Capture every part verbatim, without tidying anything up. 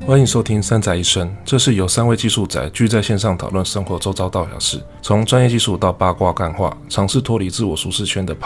欢迎收听三宅一生，这是由三位技术宅聚在线上讨论生活周遭大小事，从专业技术到八卦干话，尝试脱离自我舒适圈的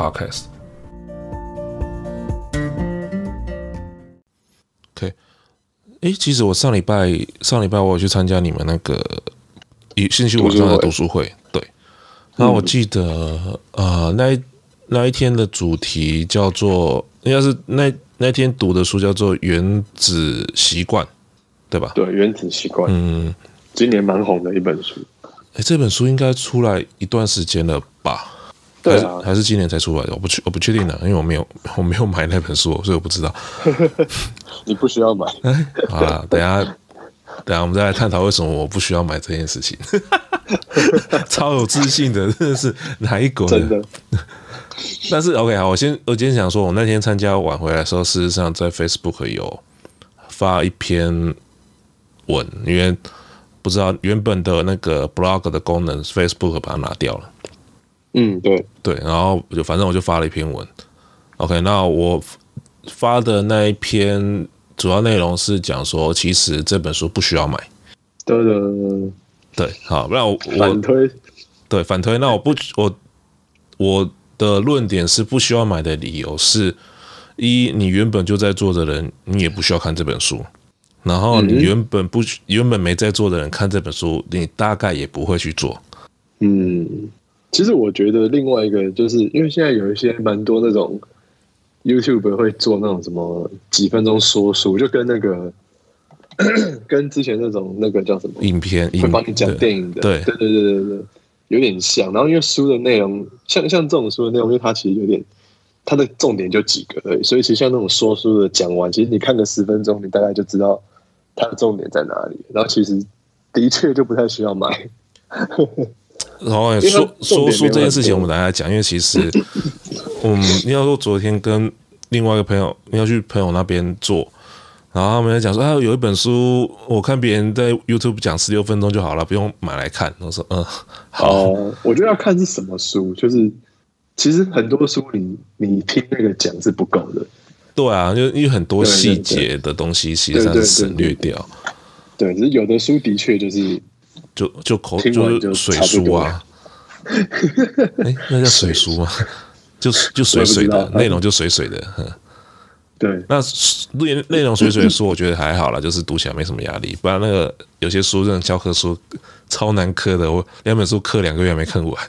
podcast。OK， 诶，其实我上礼拜上礼拜我有去参加你们那个星期五晚上的读书会，对。然后我记得、嗯、呃那一那一天的主题叫做，应该是那那天读的书叫做《原子习惯》。对吧？ 对，原子习惯，嗯，今年蛮红的一本书。 哎，这本书应该出来一段时间了吧？ 对啊， 还是还是今年才出来的？我不确我不确定的，因为我没有我没有买那本书，所以我不知道。 你不需要买。 好啦，等一下等一下我们再来探讨为什么我不需要买这件事情。超有自信的，真的是哪一国的？ 真的。 但是 OK 好，我先我今天想说，我那天参加晚回来的时候，事实上在 Facebook 有发一篇文，因为不知道原本的那个 blog 的功能 Facebook 把它拿掉了。 嗯，对对，然后就反正我就发了一篇文。OK， 那我发的那一篇主要内容是讲说，其实这本书不需要买。 对对对对，好，不然我反推， 对反推。那我不我我的论点是不需要买的理由是：一，你原本就在做的人，你也不需要看这本书。然后你原本不原本没在做的人看这本书，你大概也不会去做。 嗯，其实我觉得另外一个就是因为现在有一些蛮多那种 YouTube 会做那种什么几分钟说书，就跟那个跟之前那种那个叫什么影片， 会帮你讲电影的， 对对对对对对，有点像。然后因为书的内容，像像这种书的内容，因为它其实有点。它的重点就几个而已，所以其实像那种说书的讲完，其实你看个十分钟，你大概就知道它的重点在哪里。然后其实的确就不太需要买。 然后说说书这件事情，我们等一下来讲，因为其实，嗯，你要说昨天跟另外一个朋友，你要去朋友那边做，然后他们在讲说，啊，有一本书，我看别人在 YouTube 讲十六分钟就好了，不用买来看。我说，嗯，好。 哦，我觉得要看是什么书，就是。其实很多书你你听那个讲是不够的， 对啊，就因为很多细节的东西其实上是省略掉。 对，只是有的书的确就是就就口就是水书啊，哎，那叫水书吗？就就水水的内容就水水的， 对。 那内内容水水的书，我觉得还好啦，就是读起来没什么压力。不然那个有些书，这种教科书超难磕的，我两本书磕两个月还没看完。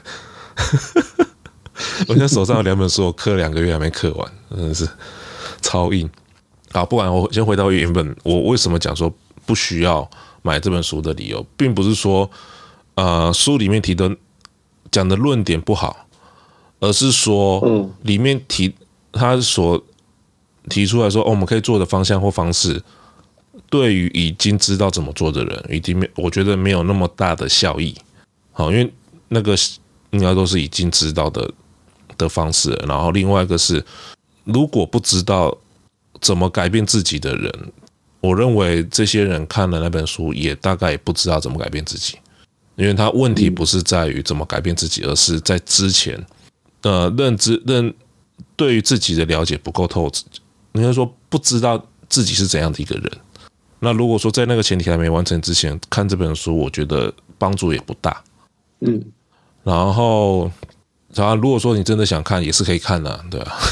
我现在手上有两本书，我刻两个月还没刻完，真的是超硬。好，不管我先回到原本，我为什么讲说不需要买这本书的理由，并不是说呃书里面提的讲的论点不好，而是说里面提他所提出来说、哦、我们可以做的方向或方式，对于已经知道怎么做的人，已经没我觉得没有那么大的效益。好，因为那个应该都是已经知道的。的方式，然后另外一个是，如果不知道怎么改变自己的人，我认为这些人看了那本书，也大概也不知道怎么改变自己，因为他问题不是在于怎么改变自己，而是在之前，呃，认知认对于自己的了解不够透彻，应该说不知道自己是怎样的一个人。那如果说在那个前提还没完成之前看这本书，我觉得帮助也不大。 嗯， 然后。然后，如果说你真的想看，也是可以看的、啊，对啊。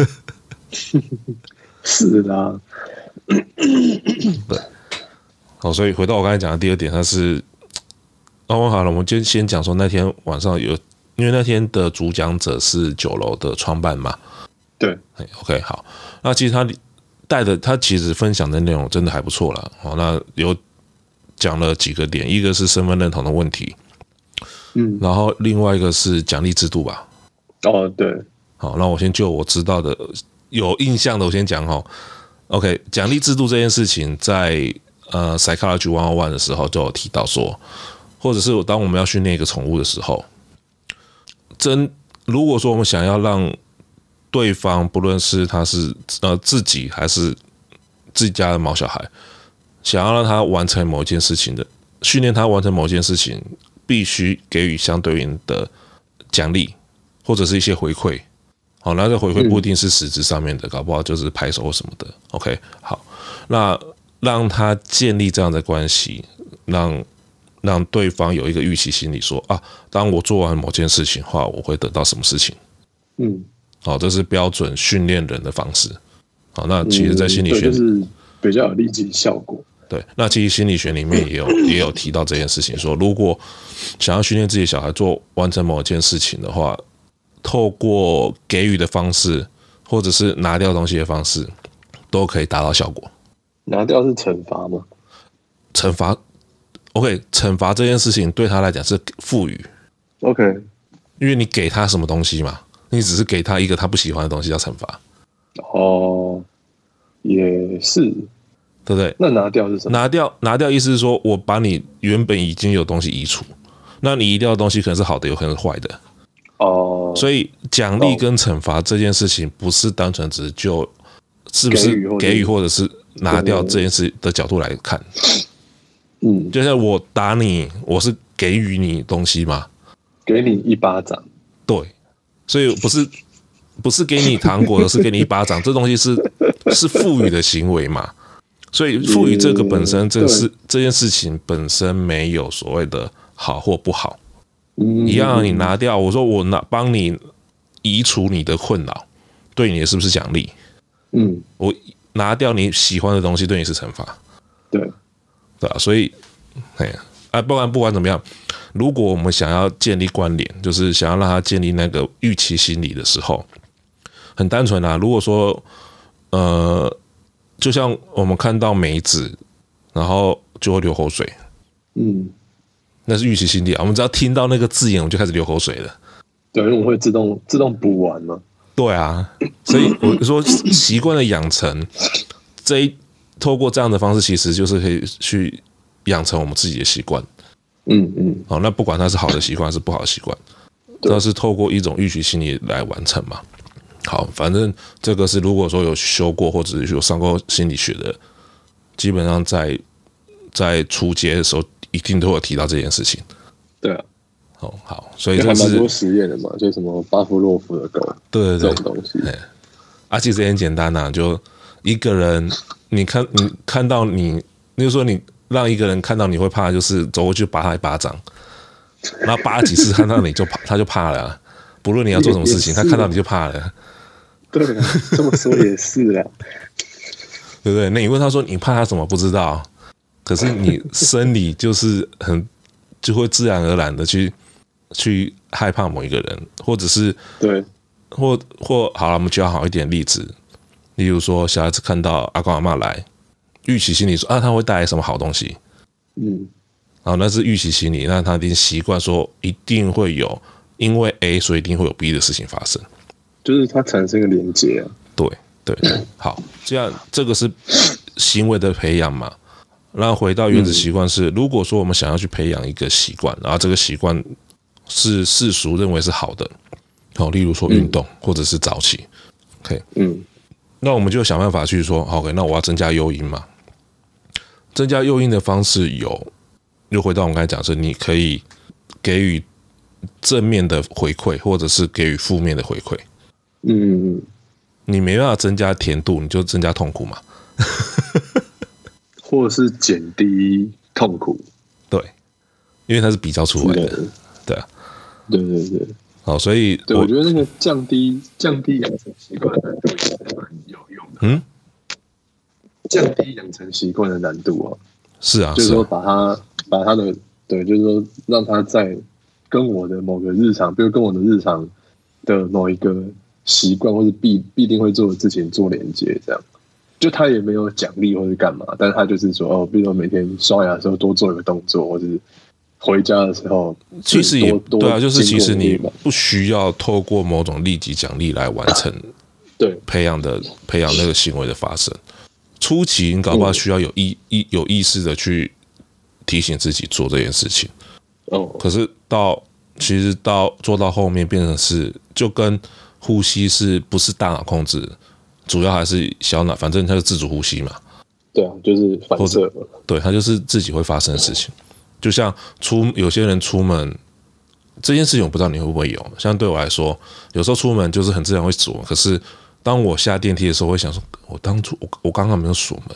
是的、啊。 对。好，所以回到我刚才讲的第二点，它是，哦，好了，我们就先讲说那天晚上有，因为那天的主讲者是九楼的创办嘛。 对。 OK， 好，那其实他带的，他其实分享的内容真的还不错啦。好，那有讲了几个点，一个是身份认同的问题。 嗯， 然后另外一个是奖励制度吧。 哦，对。 好，那我先就我知道的、有印象的，我先讲哦。OK， 奖励制度这件事情在，在呃 Psychology 一零一的时候就有提到说，或者是当我们要训练一个宠物的时候，真如果说我们想要让对方，不论是他是呃自己还是自己家的毛小孩，想要让他完成某一件事情的，训练他完成某一件事情。必须给予相对应的奖励，或者是一些回馈。好，那这回馈不一定是实质上面的，搞不好就是拍手或什么的。OK， 好，那让他建立这样的关系，让让对方有一个预期心理说，啊，当我做完某件事情的话，我会得到什么事情。 嗯， 好，这是标准训练人的方式。好，那其实，在心理学、 嗯、就是比较有立即效果。 对，那其实心理学里面也有也有提到这件事情，说如果想要训练自己的小孩做完成某件事情的话，透过给予的方式，或者是拿掉东西的方式，都可以达到效果。 拿掉是惩罚吗？ 惩罚 ，OK， 惩罚这件事情对他来讲是赋予 ，OK， 因为你给他什么东西嘛，你只是给他一个他不喜欢的东西叫惩罚。 哦，也是。 对不对？ 那拿掉是什么？ 拿掉，拿掉意思是说我把你原本已经有东西移除，那你移掉的东西可能是好的，有可能是坏的。 哦， 所以奖励跟惩罚这件事情，不是单纯只就是不是给予或者是拿掉这件事的角度来看。 嗯， 就像我打你，我是给予你东西嘛， 给你一巴掌。 对，所以不是不是给你糖果，而是给你一巴掌，这东西是是赋予的行为嘛。所以赋予这个本身，这是这件事情本身没有所谓的好或不好，一样你拿掉，我说我拿帮你移除你的困扰，对你是不是奖励？ 嗯， 我拿掉你喜欢的东西，对你是惩罚， 对， 对吧？所以，哎，啊，不管不管怎么样，如果我们想要建立关联，就是想要让他建立那个预期心理的时候，很单纯啊。如果说，呃。就像我们看到梅子，然后就会流口水， 嗯， 那是预期心理啊。我们只要听到那个字眼，我们就开始流口水了。 对，因为我们会自动自动补完嘛。 对啊，所以我说习惯的养成，这一透过这样的方式，其实就是可以去养成我们自己的习惯。 嗯嗯， 好，那不管它是好的习惯还是不好的习惯，都是透过一种预期心理来完成嘛。好，反正这个是如果说有修过或者是有上过心理学的，基本上在在初阶的时候一定都有提到这件事情。 对啊， 哦，好，所以这是还蛮多实验的嘛，就什么巴甫洛夫的狗， 对对对， 这种东西。 啊，其实很简单呐、啊，就一个人，你看你看到你，例如说你让一个人看到你会怕，就是走过去拔他一巴掌，然后拔几次看到你就怕，他就怕了、啊。不论你要做什么事情，他看到你就怕了。 对啊，这么说也是啊， 对不对？那你问他说你怕他什么？不知道，可是你生理就是很就会自然而然的去去害怕某一个人，或者是对， 或或好了，我们举好一点例子，例如说小孩子看到阿公阿嬷来，预期心理说啊他会带来什么好东西， 嗯， 然后那是预期心理，那他一定习惯说一定会有，因为 A 所以一定会有 B 的事情发生。 就是它产生一个连接啊。 对对对，好，这样这个是行为的培养嘛。那回到原子习惯是，如果说我们想要去培养一个习惯，然后这个习惯是世俗认为是好的，好，例如说运动或者是早起 ，OK， 嗯， 那我们就想办法去说 ，OK， 那我要增加诱因嘛。增加诱因的方式有，又回到我们刚才讲，是你可以给予正面的回馈，或者是给予负面的回馈。 嗯， 你没办法增加甜度，你就增加痛苦嘛， 或者是减低痛苦， 对，因为它是比较出来的，对啊， 对对对， 好，所以对 我, 我觉得那个降低降低养成习惯的难度是很有用的， 嗯， 降低养成习惯的难度啊， 是啊， 就是说把它把它的对，就是说让它在跟我的某个日常，比如跟我的日常的某一个习惯或是必必定会做的事情做连接，这样，就他也没有奖励或是干嘛，但是他就是说哦，比如说每天刷牙的时候多做一个动作，或是回家的时候， 其实也对啊，就是其实你不需要透过某种立即奖励来完成对培养的培养那个行为的发生。初期你搞不好需要有意意有意识的去提醒自己做这件事情， 哦， 可是到其实到做到后面变成是就跟呼吸是不是大脑控制，主要还是小脑，反正它是自主呼吸嘛。 对啊，就是反射嘛。 对，它就是自己会发生的事情。就像出有些人出门这件事情，我不知道你会不会有。像对我来说，有时候出门就是很自然会锁，可是当我下电梯的时候，我会想说，我当初我我刚刚没有锁门，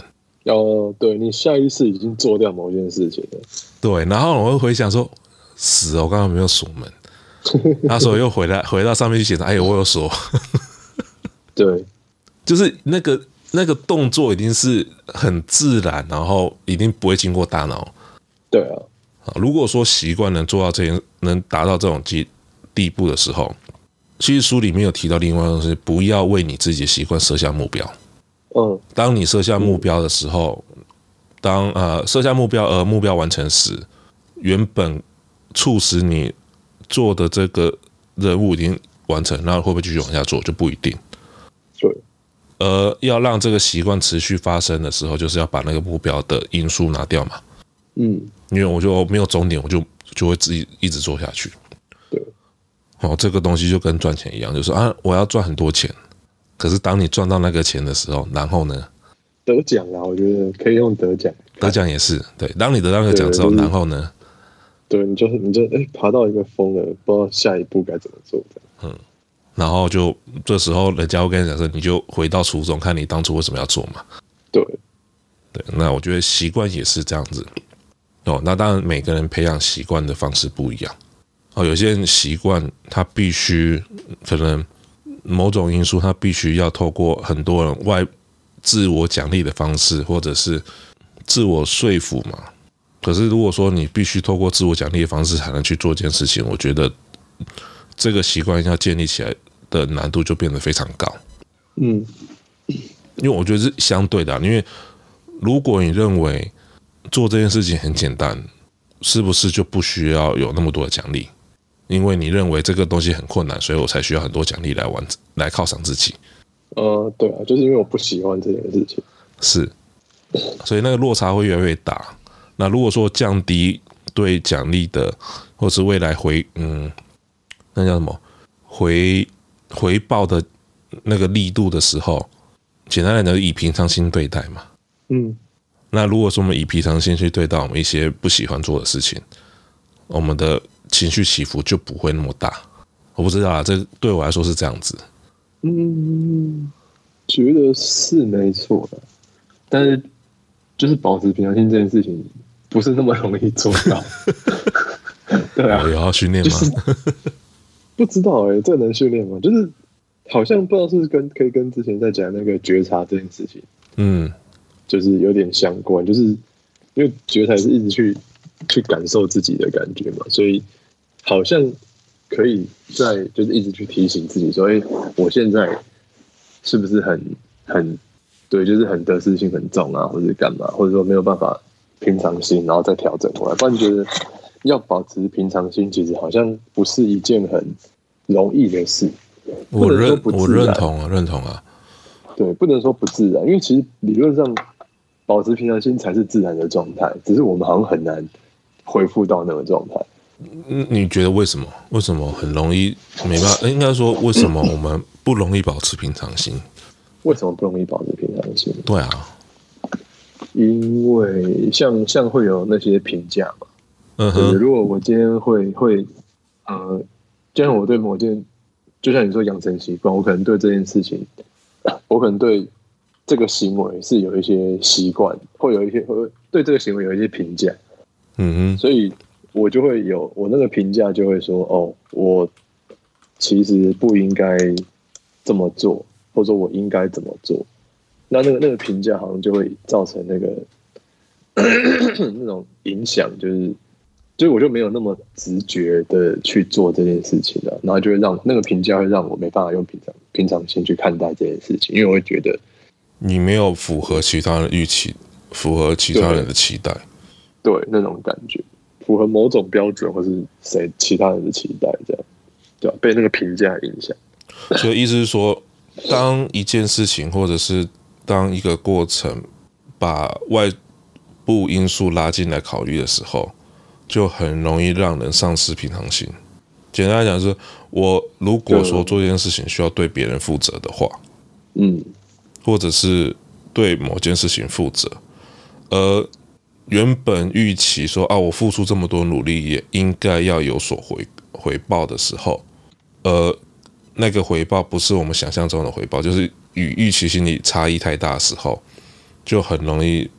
哦，对你下意识已经做掉某件事情了。 对，然后我会回想说，死了，我刚刚没有锁门，那时候又回来回到上面去检查，哎，我有锁。 对， 就是那个那个动作一定是很自然，然后一定不会经过大脑。 对啊， 如果说习惯能做到这件，能达到这种地地步的时候，其实书里面有提到另外一个东西，不要为你自己的习惯设下目标。 嗯， 当你设下目标的时候，当呃设下目标而目标完成时，原本促使你做的这个任务已经完成，那会不会继续往下做就不一定。 对， 而要让这个习惯持续发生的时候，就是要把那个目标的因素拿掉嘛。 嗯， 因为我就没有终点，我就就会自己一直做下去。 对， 哦，这个东西就跟赚钱一样，就是啊，我要赚很多钱，可是当你赚到那个钱的时候，然后呢？ 得奖啊，我觉得可以用得奖。 得奖也是对，当你得到那个奖之后，然后呢？ 对，你就是你就哎、欸、爬到一个峰了，不知道下一步该怎么做。 嗯，然后就这时候人家会跟你讲说，你就回到初衷，看你当初为什么要做嘛。 对， 对，那我觉得习惯也是这样子。哦，那当然每个人培养习惯的方式不一样。哦，有些人习惯他必须可能某种因素，他必须要透过很多人外自我奖励的方式，或者是自我说服嘛。可是如果说你必须透过自我奖励的方式才能去做一件事情，我觉得这个习惯要建立起来的难度就变得非常高。 嗯， 因为我觉得是相对的、啊，因为如果你认为做这件事情很简单，是不是就不需要有那么多的奖励？因为你认为这个东西很困难，所以我才需要很多奖励来完来犒赏自己。 呃，对啊，就是因为我不喜欢这件事情， 是，所以那个落差会越来越大。那如果说降低对奖励的，或是未来回嗯，那叫什么回回报的那个力度的时候，简单来讲，以平常心对待嘛。 嗯。 那如果说我们以平常心去对待我们一些不喜欢做的事情，我们的情绪起伏就不会那么大。我不知道啊，这对我来说是这样子。 嗯，觉得是没错的，但是就是保持平常心这件事情不是那么容易做到。对啊， 有要训练吗？ 就是不知道哎、欸，这能训练吗？就是好像不知道是不是跟可以跟之前在讲那个觉察这件事情，嗯，就是有点相关，就是因为觉察是一直去去感受自己的感觉嘛，所以好像可以在就是一直去提醒自己说，哎、欸，我现在是不是很很对，就是很得失心很重啊，或者干嘛，或者说没有办法平常心，然后再调整过来。不然觉得要保持平常心，其实好像不是一件很容易的事。 我认我认同啊，认同啊。 对，不能说不自然，因为其实理论上保持平常心才是自然的状态，只是我们好像很难恢复到那个状态。 嗯，你觉得为什么？为什么很容易没办法？应该说为什么我们不容易保持平常心？ 为什么不容易保持平常心？ 对啊， 因为像像会有那些评价嘛。嗯哼。如果我今天会会呃，就像我对某件，就像你说养成习惯，我可能对这件事情，我可能对这个行为是有一些习惯，会有一些会对这个行为有一些评价。嗯哼。所以我就会有我那个评价就会说，哦，我其实不应该这么做，或者说我应该怎么做。那那个那个评价好像就会造成那个那种影响，就是就是我就没有那么直觉的去做这件事情了，然后就会让那个评价会让我没办法用平常平常心去看待这件事情，因为我会觉得你没有符合其他人预期，符合其他人的期待， 对，对那种感觉，符合某种标准或是谁其他人的期待，这样对吧？被那个评价影响。 所以意思是说，当一件事情或者是当一个过程把外部因素拉进来考虑的时候，就很容易让人丧失平常心。简单来讲是，我如果说做这件事情需要对别人负责的话，嗯，或者是对某件事情负责，而原本预期说啊，我付出这么多努力，也应该要有所回回报的时候，呃，那个回报不是我们想象中的回报，就是与预期心理差异太大的时候，就很容易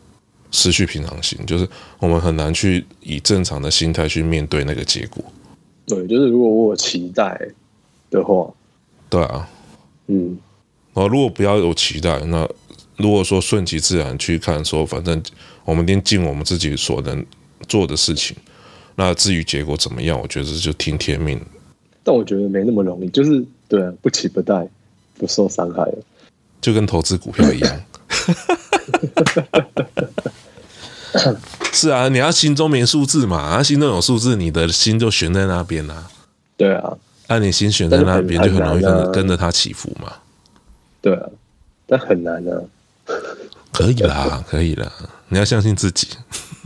失去平常心，就是我们很难去以正常的心态去面对那个结果。 对，就是如果我有期待的话， 对啊， 嗯， 哦，如果不要有期待，那如果说顺其自然去看说，反正我们一定尽我们自己所能做的事情，那至于结果怎么样，我觉得就听天命。 但我觉得没那么容易，就是对啊，不期不待，不受伤害了， 就跟投资股票一样。是啊，你要心中没数字嘛，啊，心中有数字，你的心就悬在那边啊。 对啊， 那、啊、你心悬在那边，就很容易跟着、啊、跟着它起伏嘛。 对啊，但很难啊。 可以啦，可以啦，你要相信自己。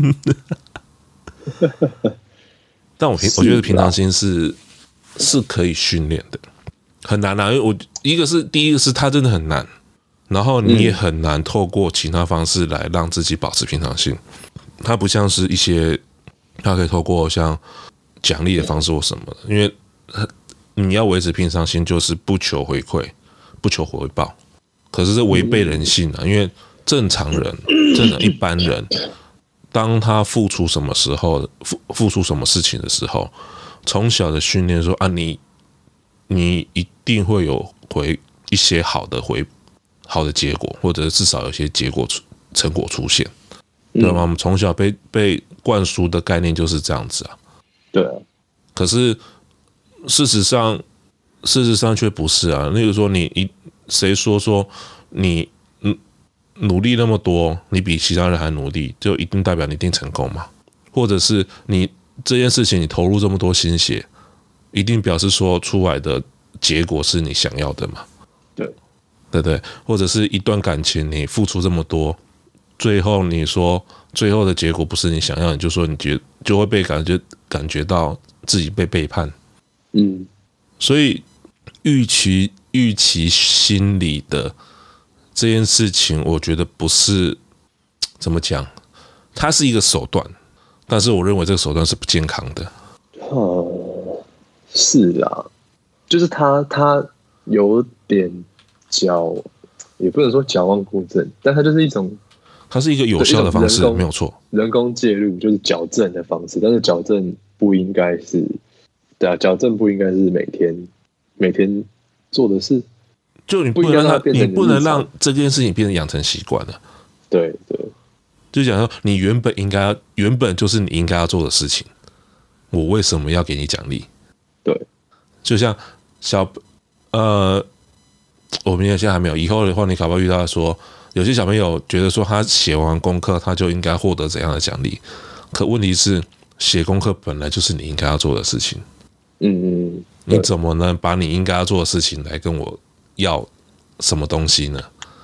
但我平我觉得平常心是是可以训练的，很难啊。因为我一个是第一个是它真的很难，然后你也很难透过其他方式来让自己保持平常心。它不像是一些，它可以透过像奖励的方式或什么的，因为你要维持平常心，就是不求回馈，不求回报。可是这违背人性啊，因为正常人、正常一般人，当他付出什么时候、付付出什么事情的时候，从小的训练说啊，你你一定会有回一些好的回好的结果，或者至少有些结果成果出现，对吗？我们从小被被灌输的概念就是这样子啊。 对啊。 可是事实上，事实上却不是啊。例如说你，你谁说说你努力那么多，你比其他人还努力，就一定代表你一定成功吗？或者是你这件事情你投入这么多心血，一定表示说出来的结果是你想要的吗？ 对， 对不对？或者是一段感情你付出这么多，最后你说最后的结果不是你想要，你就说你觉就会被感觉感觉到自己被背叛。 嗯， 所以预期预期心理的这件事情，我觉得不是怎么讲，它是一个手段，但是我认为这个手段是不健康的。 哦，是啦，就是他他有点矫，也不能说矫枉过正，但它就是一种， 它是一个有效的方式，没有错。 人工介入就是矫正的方式，但是矫正不应该是，对啊，矫正不应该是每天每天做的事。 就你不能让它，你不能让这件事情变成养成习惯了。 对对， 就讲说，你原本应该原本就是你应该要做的事情，我为什么要给你奖励？ 对， 就像小呃，我们现在还没有，以后的话，你搞不好遇到说，有些小朋友觉得说他写完功课，他就应该获得怎样的奖励？可问题是，写功课本来就是你应该要做的事情。 嗯嗯， 你怎么能把你应该要做的事情来跟我要什么东西呢？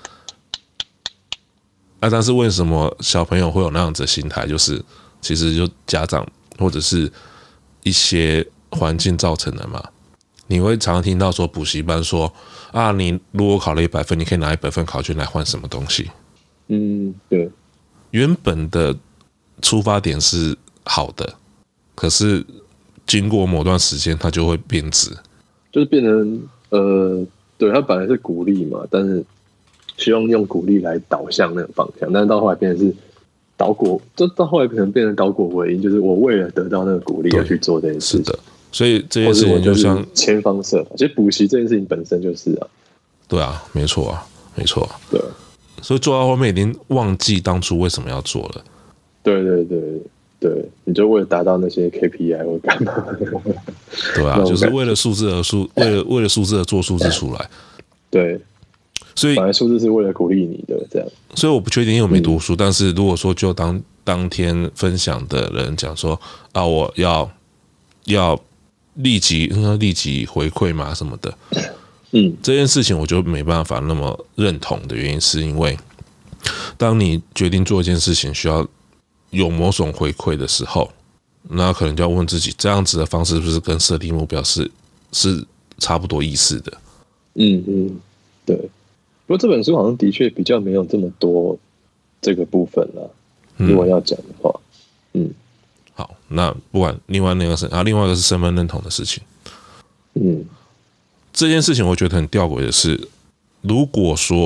啊，但是为什么小朋友会有那样子的心态？就是其实就家长或者是一些环境造成的嘛。你会常常听到说补习班说啊，你如果考了一百分，你可以拿一百分考卷来换什么东西？ 嗯，对。 原本的出发点是好的，可是经过某段时间，它就会变质， 就是变成呃。对，他本来是鼓励嘛，但是希望用鼓励来导向那个方向，但是到后来变成是导果，就到后来可能变成导果为因，就是我为了得到那个鼓励而去做这件事情。是的， 所以这件事情就像千方设法，其实补习这件事情本身就是啊。 对啊，没错啊，没错啊。 对， 所以做到后面已经忘记当初为什么要做了。 对对对对，你就为了达到那些 K P I 或干嘛？ 对啊，就是为了数字而数，为了为了数字而做数字出来。 对， 所以本来数字是为了鼓励你的，这样。 所以我不确定你有没有读书，嗯、但是如果说就当当天分享的人讲说啊，我要要立即立即回馈嘛什么的， 嗯， 这件事情我就没办法那么认同的原因，是因为当你决定做一件事情需要有某种回馈的时候，那可能就要问自己，这样子的方式是不是跟设定目标是是差不多意思的？ 嗯嗯，对。不过这本书好像的确比较没有这么多这个部分啦，如果要讲的话，嗯， 好，那不管另外那个是啊，另外一个是身份认同的事情， 嗯， 这件事情我觉得很吊诡的是，如果说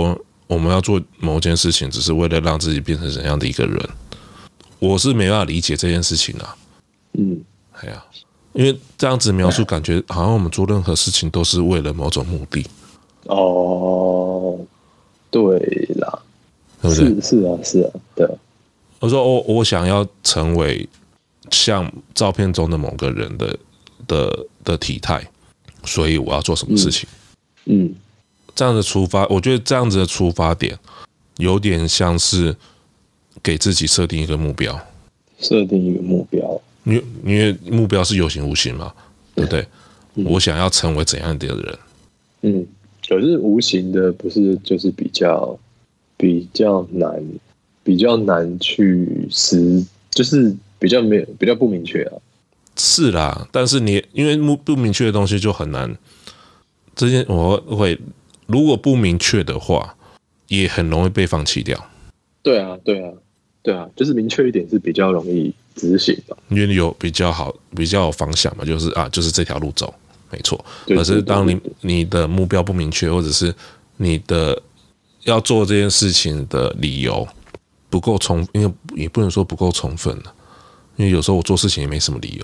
我们要做某件事情，只是为了让自己变成怎样的一个人，我是没办法理解这件事情啊。 嗯， 哎呀，因为这样子描述，感觉好像我们做任何事情都是为了某种目的。 哦，对啦， 对不对？ 是是啊，是啊，对啊。 我说我我想要成为像照片中的某个人的的的体态，所以我要做什么事情？ 嗯，嗯这样的出发，我觉得这样子的出发点，有点像是给自己设定一个目标， 设定一个目标， 因为因为目标是有形无形嘛，对不对？嗯、我想要成为怎样的人？ 嗯。可是无形的不是就是比较比较难，比较难去实，就是比较没有比较不明确啊。 是啦，但是你因为不明确的东西就很难。这件我会如果不明确的话，也很容易被放弃掉。 对啊，对啊，对啊，就是明确一点是比较容易执行的， 因为有比较好、比较有方向嘛，就是啊，就是这条路走。没错，可是当你你的目标不明确，或者是你的要做这件事情的理由不够充，因为也不能说不够充分了，因为有时候我做事情也没什么理由。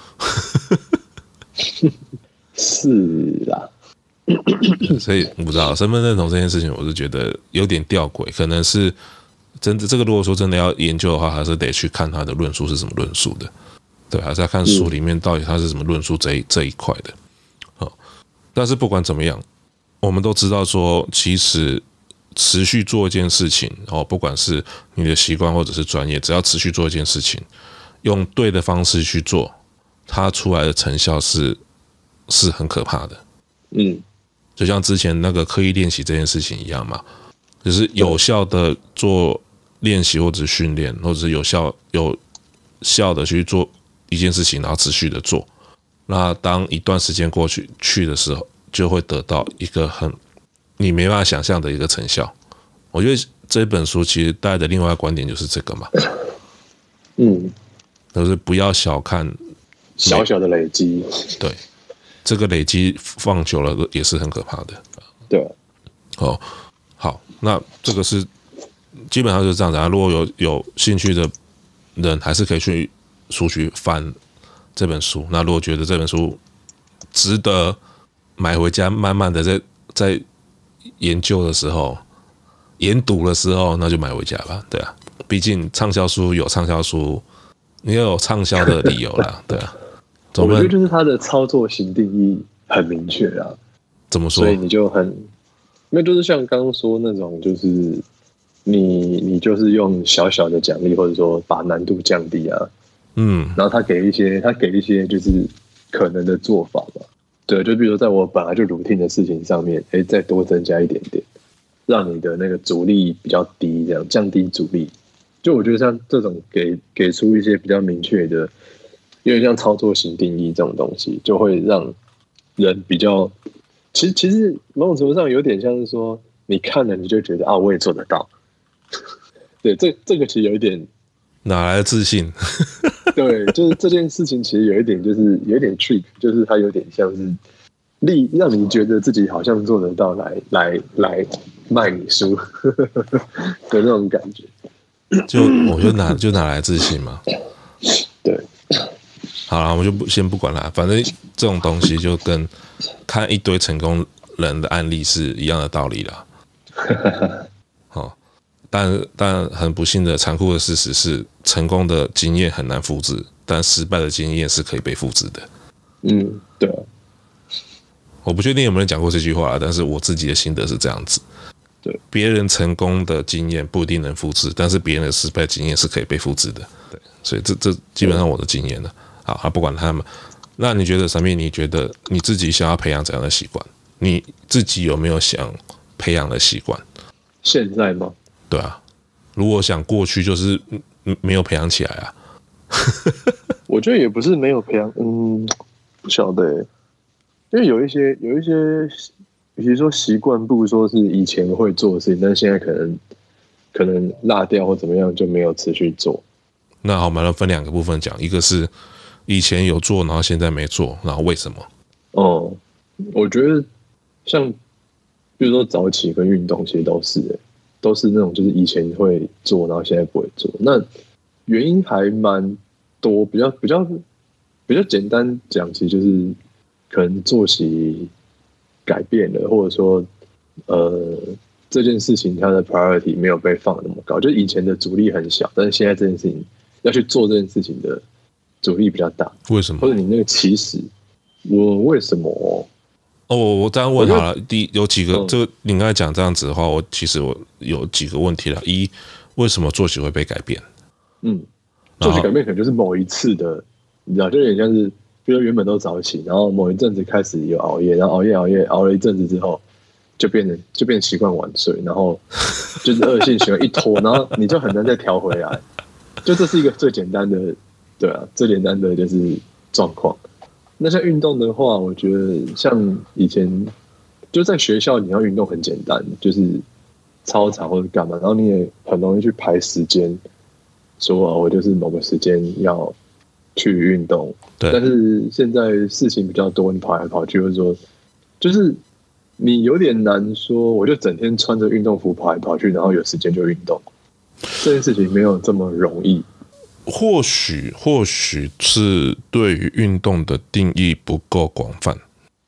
是啦， 所以我不知道身份认同这件事情，我是觉得有点吊诡，可能是真的这个如果说真的要研究的话，还是得去看他的论述是怎么论述的，对，还是要看书里面到底他是怎么论述这一这一块的。但是不管怎么样，我们都知道说，其实持续做一件事情，哦，不管是你的习惯或者是专业，只要持续做一件事情，用对的方式去做，它出来的成效是是很可怕的。 嗯， 就像之前那个刻意练习这件事情一样嘛，就是有效的做练习或者训练，或者是有效有效的去做一件事情，然后持续的做。那当一段时间过去去的时候，就会得到一个很你没办法想象的一个成效。我觉得这本书其实带的另外一个观点就是这个嘛， 嗯， 就是不要小看小小的累积， 对，这个累积放久了也是很可怕的。 对， 哦，好，那这个是基本上就是这样子啊。如果有有兴趣的人，还是可以去书局翻这本书。那如果觉得这本书值得买回家，慢慢的在在研究的时候、研读的时候，那就买回家吧。对啊，毕竟畅销书有畅销书，你要有畅销的理由啦。对啊， 我觉得就是它的操作型定义很明确啊。 怎么说？ 所以你就很，因为就是像刚刚说那种，就是你你就是用小小的奖励，或者说把难度降低啊。嗯，然后他给一些，他给一些就是可能的做法嘛。对，就比如说在我本来就 routine 的事情上面，哎，再多增加一点点，让你的那个阻力比较低，这样降低阻力。就我觉得像这种给给出一些比较明确的，有点像操作型定义这种东西，就会让人比较，其实其实某种程度上有点像是说，你看了你就觉得啊，我也做得到。对，这这个其实有一点。 哪来的自信？ 对，就是这件事情其实有一点，就是有一点 trick，就是它有点像是力，让你觉得自己好像做得到来，来来来卖你书的那种感觉。 就我就哪就哪来自信嘛？ 对， 好啦，我就不先不管啦，反正这种东西就跟看一堆成功人的案例是一样的道理啦。哦。但但很不幸的残酷的事实是，成功的经验很难复制，但失败的经验是可以被复制的。 嗯，对啊。 我不确定有没有人讲过这句话，但是我自己的心得是这样子。 对， 别人成功的经验不一定能复制，但是别人的失败经验是可以被复制的。对，所以这这基本上我的经验了。好，不管他们。那你觉得闪面？你觉得你自己想要培养怎样的习惯？你自己有没有想培养的习惯？ 现在吗？ 对啊，如果想过去就是没有培养起来啊。 我觉得也不是没有培养，嗯，不晓得、欸，因为有一些有一些，比如说习惯，不如说是以前会做的事情，但是现在可能可能落掉或怎么样，就没有持续做。 那好嘛，那分两个部分讲，一个是以前有做，然后现在没做，然后为什么？ 哦，我觉得像比如说早起跟运动，其实都是、欸。 都是那种就是以前会做，然后现在不会做。那原因还蛮多，比较比较比较简单讲，其实就是可能作息改变了，或者说呃这件事情它的 priority 没有被放那么高，就以前的阻力很小，但是现在这件事情要去做这件事情的阻力比较大。 为什么？ 或者你那个起始，我为什么？ 哦，我我这样问好了，第一有几个， 嗯、 这个你刚才讲这样子的话，我其实我有几个问题了。一，为什么作息会被改变？ 嗯，作息改变可能就是某一次的，你知道，就有点像是，比如原本都早起，然后某一阵子开始有熬夜，然后熬夜熬夜熬了一阵子之后，就变成就变成习惯晚睡，然后就是恶性循环一拖，然后你就很难再调回来。就这是一个最简单的，对啊，最简单的就是状况。那像运动的话，我觉得像以前就在学校你要运动很简单，就是操场或者干嘛，然后你也很容易去排时间，说、哦、我就是某个时间要去运动。 对。 但是现在事情比较多，你跑来跑去，或者说就是你有点难说，我就整天穿着运动服跑来跑去，然后有时间就运动，这件事情没有这么容易。 或许或许是对于运动的定义不够广泛，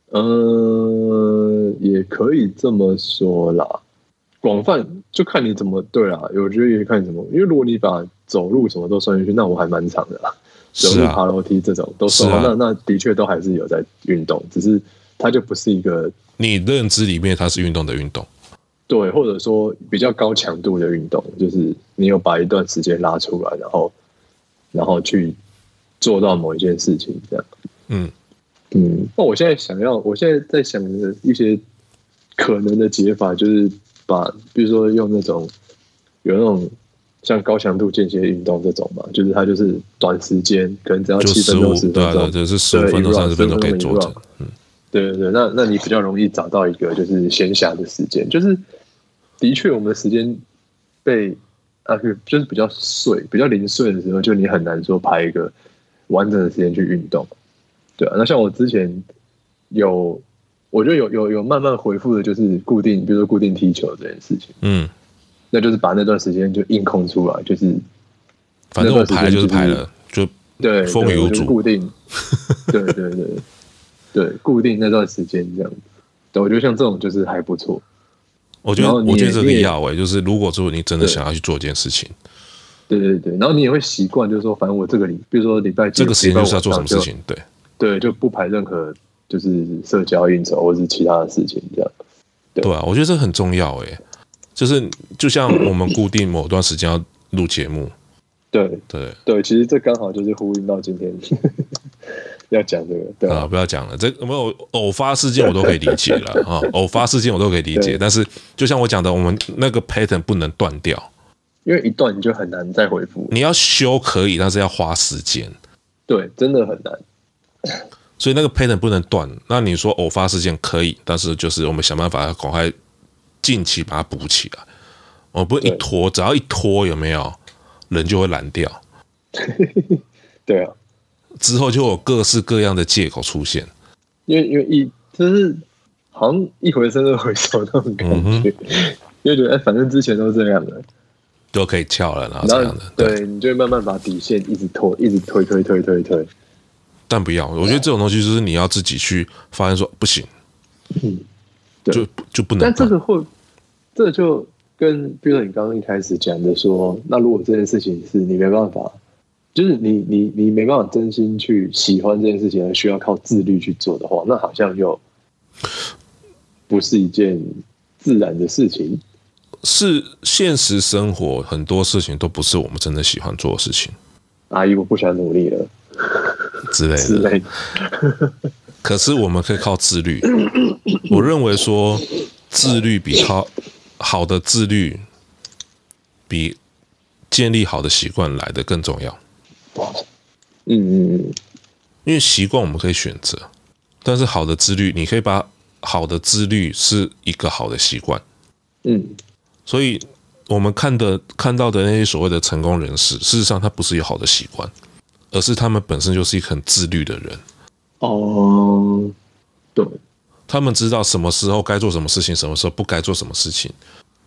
呃，也可以这么说啦。广泛就看你怎么对啦，我觉得也看你怎么，因为如果你把走路什么都算进去，那我还蛮长的啦。走路、爬楼梯这种都算、啊，那那的确都还是有在运动，只是它就不是一个你认知里面它是运动的运动， 对，或者说比较高强度的运动，就是你有把一段时间拉出来，然后。然后去做到某一件事情，这样。嗯嗯。那我现在想要，我现在在想的一些可能的解法，就是把，比如说用那种有那种像高强度间歇运动这种嘛，就是它就是短时间，可能只要七分钟、十分钟， 对对，就是十五分钟、三十分钟可以做的。嗯， 对对对，那那你比较容易找到一个就是闲暇的时间，就是的确我们的时间被。啊，就是比较碎、比较零碎的时候，就你很难说排一个完整的时间去运动，对啊。那像我之前有，我觉得有有有慢慢回复的，就是固定，比如说固定踢球这件事情，嗯，那就是把那段时间就硬空出来，就是反正我排就是排了，就对风雨无阻， 固定，对对对对，固定那段时间这样，对，我觉得像这种就是还不错。 我觉得，我觉得这个要欸，就是如果说你真的想要去做一件事情， 对对对，然后你也会习惯，就是说，反正我这个礼，比如说礼拜这个时间就是要做什么事情，对对，就不排任何就是社交应酬或是其他的事情，这样。 对, 对啊，我觉得这很重要欸，就是就像我们固定某段时间要录节目， 对对对，其实这刚好就是呼应到今天要讲这个，对啊，不要讲了，这没有偶发事件我都可以理解了啊，偶发事件我都可以理解，但是就像我讲的，我们那个 pattern 不能断掉， 因为一断你就很难再恢复。 你要修可以，但是要花时间， 对，真的很难。 所以那个 pattern 不能断。那你说偶发事件可以，但是就是我们想办法赶快近期把它补起来。我不一拖，只要一拖有没有人就会懒掉。 对啊。 之后就有各式各样的借口出现， 因为因为一就是好像一回生二回熟那种感觉，嗯、因为觉得哎，反正之前都这样了， 都可以翘了，然后这样的， 对，对你就会慢慢把底线一直拖，一直推推推推推。 但不要，我觉得这种东西就是你要自己去发现说不行， 嗯，对就就不能。 但这个会，这就跟比如说你刚刚一开始讲的说，那如果这件事情是你没办法。就是你你你没办法真心去喜欢这件事情，而需要靠自律去做的话，那好像又不是一件自然的事情。 是现实生活很多事情都不是我们真的喜欢做的事情。 阿姨，我不想努力了之类的。 之类的可是我们可以靠自律。我认为说自律比靠好的自律比建立好的习惯来的更重要。 嗯嗯嗯， 因为习惯我们可以选择，但是好的自律，你可以把好的自律是一个好的习惯。嗯，所以我们看的看到的那些所谓的成功人士，事实上他不是有好的习惯，而是他们本身就是一个很自律的人。 哦，对， 他们知道什么时候该做什么事情，什么时候不该做什么事情。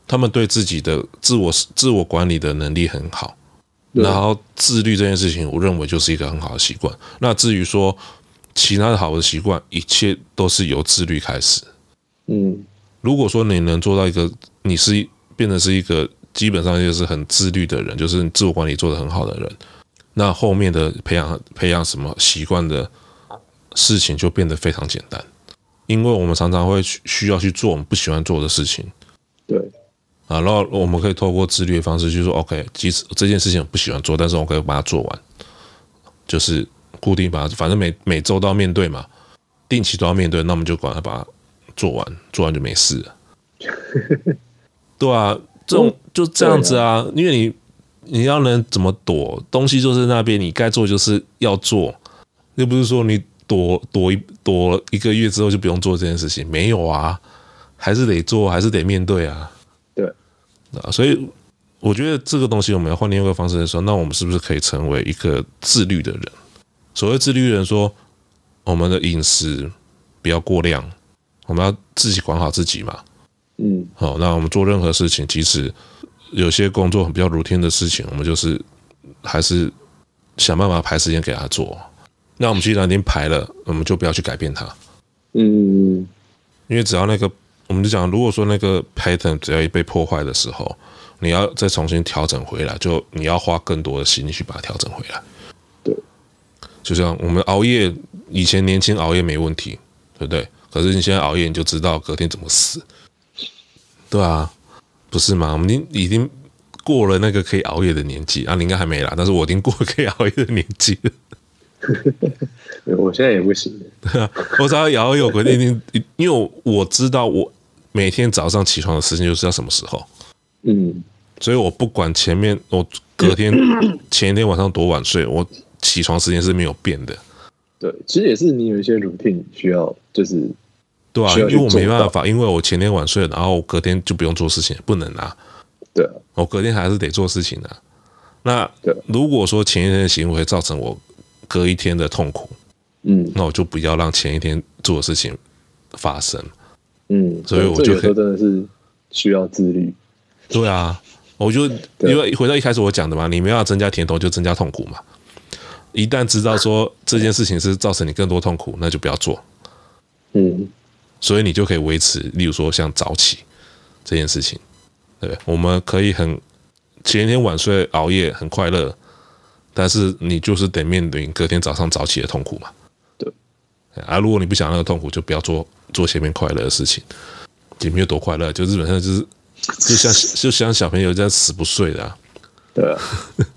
他们对自己的自我自我管理的能力很好，然后自律这件事情，我认为就是一个很好的习惯。那至于说其他的好的习惯，一切都是由自律开始。 嗯， 如果说你能做到一个，你是变成是一个基本上就是很自律的人，就是自我管理做得很好的人，那后面的培养培养什么习惯的事情就变得非常简单，因为我们常常会需要去做我们不喜欢做的事情。 对。 啊，然后我们可以透过自律的方式，就是说 ，OK， 即使这件事情我不喜欢做，但是我可以把它做完，就是固定把它，反正每每周都要面对嘛，定期都要面对，那我们就管它把它做完，做完就没事了。对啊，这种就这样子啊，因为你你要能怎么躲，东西就是那边，你该做就是要做，又不是说你躲躲一躲一个月之后就不用做这件事情，没有啊，还是得做，还是得面对啊。 对， 啊，所以我觉得这个东西我们要换另外一个方式的时候，那我们是不是可以成为一个自律的人？所谓自律的人说，我们的饮食不要过量，我们要自己管好自己嘛。 嗯， 好，那我们做任何事情，即使有些工作很比较 routine 的事情，我们就是还是想办法排时间给他做。那我们既然已经排了，我们就不要去改变它。 嗯， 因为只要那个，我们就讲，如果说那个 pattern 只要一被破坏的时候，你要再重新调整回来，就你要花更多的心力去把它调整回来。 对， 就像我们熬夜，以前年轻熬夜没问题，对不对？可是你现在熬夜，你就知道隔天怎么死。对啊，不是吗？我们已经已经过了那个可以熬夜的年纪啊，你应该还没啦，但是我已经过了可以熬夜的年纪了。 我现在也不行。 对啊，我只要熬夜，我隔天一定，因为我我知道我每天早上起床的时间就是要什么时候。 嗯， 所以我不管前面我隔天前一天晚上多晚睡，我起床时间是没有变的。 对，其实也是你有一些 routine 需要，就是对啊，因为我没办法，因为我前天晚睡，然后我隔天就不用做事情，不能啊。 对啊， 我隔天还是得做事情啊。那如果说前一天的行为造成我隔一天的痛苦， 嗯， 那我就不要让前一天做的事情发生。 嗯， 所以我就有时候真的是需要自律。 对啊，我就因为回到一开始我讲的嘛，你没有增加甜头就增加痛苦嘛。一旦知道说这件事情是造成你更多痛苦，那就不要做。 嗯， 所以你就可以维持，例如说像早起这件事情，对，我们可以很前一天晚睡熬夜很快乐，但是你就是得面对隔天早上早起的痛苦嘛。 对， 啊，如果你不想那个痛苦，就不要做做前面快乐的事情，也没有多快乐，就基本上就是就像就像小朋友这样死不睡的啊。 对啊。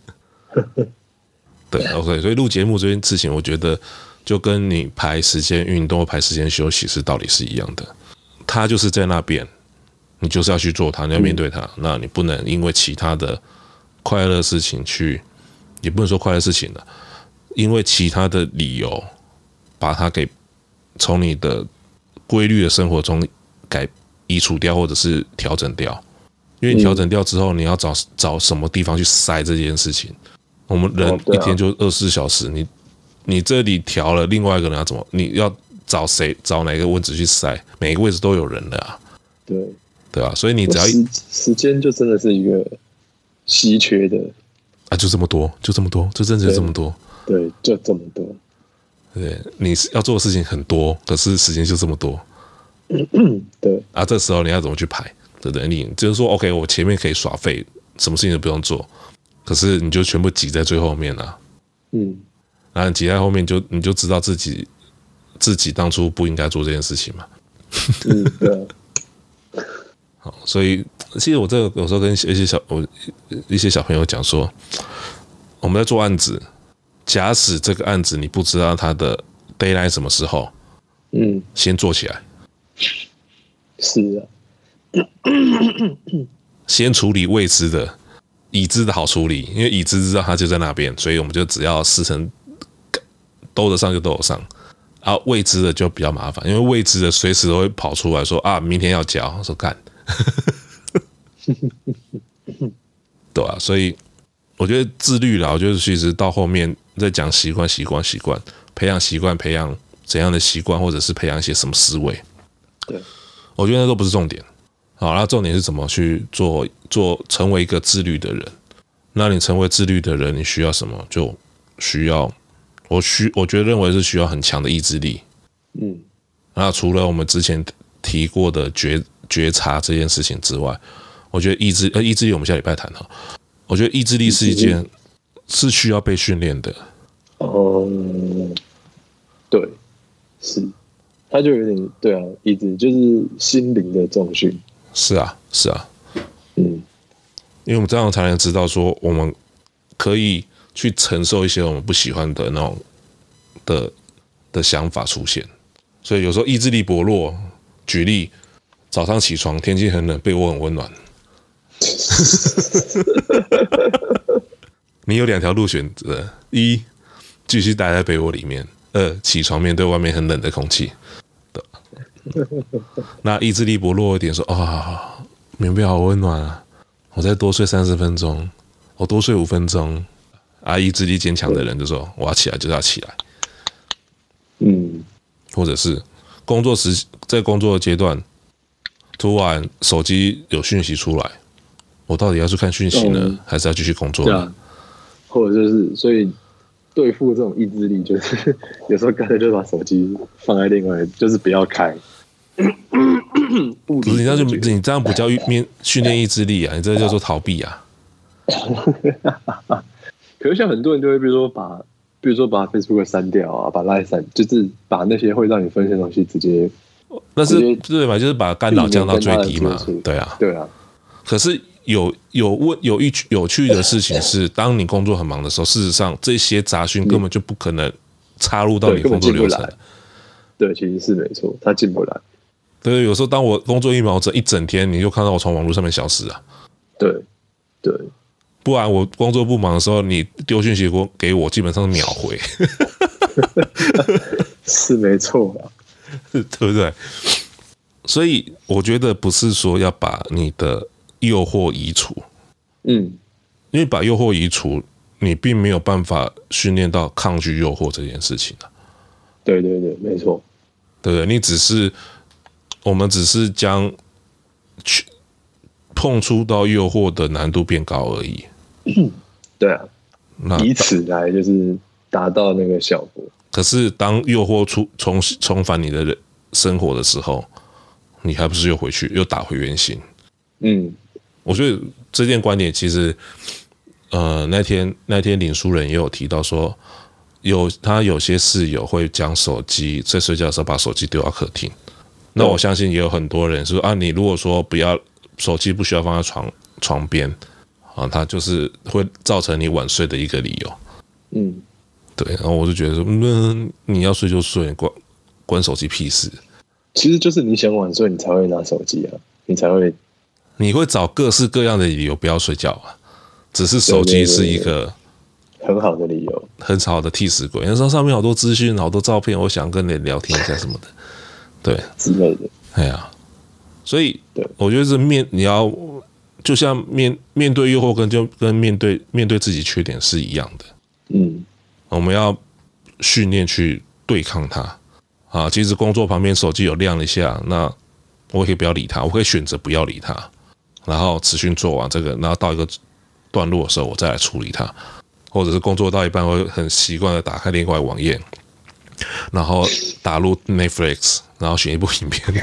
对 ，OK， 所以录节目这件事情，我觉得就跟你排时间运动、排时间休息是道理是一样的。它就是在那边，你就是要去做它，你要面对它。嗯、那你不能因为其他的快乐事情去，也不能说快乐事情了，因为其他的理由把它给从你的规律的生活中改移除掉，或者是调整掉。因为你调整掉之后，你要找找什么地方去塞这件事情。我们人一天就二十四小时，你你这里调了，另外一个人要怎么？你要找谁？找哪个位置去塞？每个位置都有人的啊。 对对啊，所以你只要时时间就真的是一个稀缺的啊，就这么多，就这么多，就真的就这么多。 对，就这么多。 对，你要做的事情很多，可是时间就这么多。 对啊，这时候你要怎么去排？对不对？你就是说 ，OK， 我前面可以耍废，什么事情都不用做。可是你就全部挤在最后面啊， 嗯， 然后挤在后面就你就知道自己自己当初不应该做这件事情嘛。 嗯，对。 好，所以其实我这个有时候跟一些小我一些小朋友讲说，我们在做案子，假使这个案子你不知道它的 deadline 什么时候， 嗯， 先做起来。 是啊， 先处理未知的。已知的好处理，因为已知知道它就在那边，所以我们就只要事成兜得上就兜得上。啊，未知的就比较麻烦，因为未知的随时都会跑出来说啊，明天要交，说干，对啊，所以我觉得自律啦，我觉得其实到后面在讲习惯、习惯、习惯，培养习惯，培养怎样的习惯，或者是培养一些什么思维， 对， 我觉得那都不是重点。 好，那重点是怎么去做做成为一个自律的人？那你成为自律的人，你需要什么？就需要我需我觉得认为是需要很强的意志力。 嗯， 那除了我们之前提过的觉觉察这件事情之外，我觉得意志呃意志力我们下礼拜谈哈。我觉得意志力是一件是需要被训练的。 哦、嗯，对，是，他就有点对啊，意志就是心灵的重训。 是啊，是啊， 嗯， 因为我们这样才能知道说，我们可以去承受一些我们不喜欢的那种的的想法出现。所以有时候意志力薄弱，举例，早上起床天气很冷，被窝很温暖，你有两条路选择：一，继续待在被窝里面；二，起床面对外面很冷的空气。那意志力薄弱一点说啊，棉被好温暖啊，我再多睡三十分钟，我多睡五分钟。啊，意志力坚强的人就说我要起来就是要起来。 嗯， 或者是工作时在工作的阶段，突然手机有讯息出来，我到底要去看讯息呢，嗯、还是要继续工作呢？ 啊、或者就是所以对付这种意志力，就是有时候干脆就把手机放在另外，就是不要开。 不是你这样就你这样不叫面训练意志力啊，你这叫做逃避啊。 可是像很多人就会，比如说把，比如说把 Facebook 删掉啊，把 Line 删，就是把那些会让你分心的东西直接， 那是对嘛？就是把干扰降到最低嘛。对啊， 对啊。 可是有有问有一有趣的事情是，当你工作很忙的时候，事实上这些杂讯根本就不可能插入到你工作流程。 对，其实是没错，他进不来。 对，有时候当我工作一毛整一整天，你就看到我从网络上面消失啊。 对，对。 不然我工作不忙的时候，你丢讯息给我，基本上秒回。 是没错啊， 对不对？所以我觉得不是说要把你的诱惑移除， 嗯， 因为把诱惑移除，你并没有办法训练到抗拒诱惑这件事情啊。 对对对，没错， 对不对？你只是我们只是将去碰触到诱惑的难度变高而已。 嗯、对啊，以此来就是达到那个效果。 可是当诱惑出重重返你的生活的时候，你还不是又回去又打回原形？ 嗯， 我觉得这件观点其实，呃，那天那天林书人也有提到说，有他有些室友会将手机在睡觉的时候把手机丢到客厅。那我相信也有很多人说啊，你如果说不要手机不需要放在床床边啊，它就是会造成你晚睡的一个理由。 嗯， 对，然后我就觉得说，嗯，你要睡就睡，关关手机屁事。 其实就是你想晚睡，你才会拿手机啊，你才会， 你会找各式各样的理由不要睡觉啊。只是手机是一个很好的理由， 很好的替死鬼。那时候上面好多资讯、好多照片，我想跟你聊天一下什么的，对之类的。 哎呀，所以我觉得是面你要就像面面对诱惑跟就跟面对面对自己缺点是一样的。 嗯， 我们要训练去对抗它啊。其实工作旁边手机有亮一下，那我可以不要理它，我可以选择不要理它，然后持续做完这个，然后到一个段落的时候，我再来处理它。或者是工作到一半，我会很习惯的打开另外网页，然后打入 Netflix， 然后选一部影片。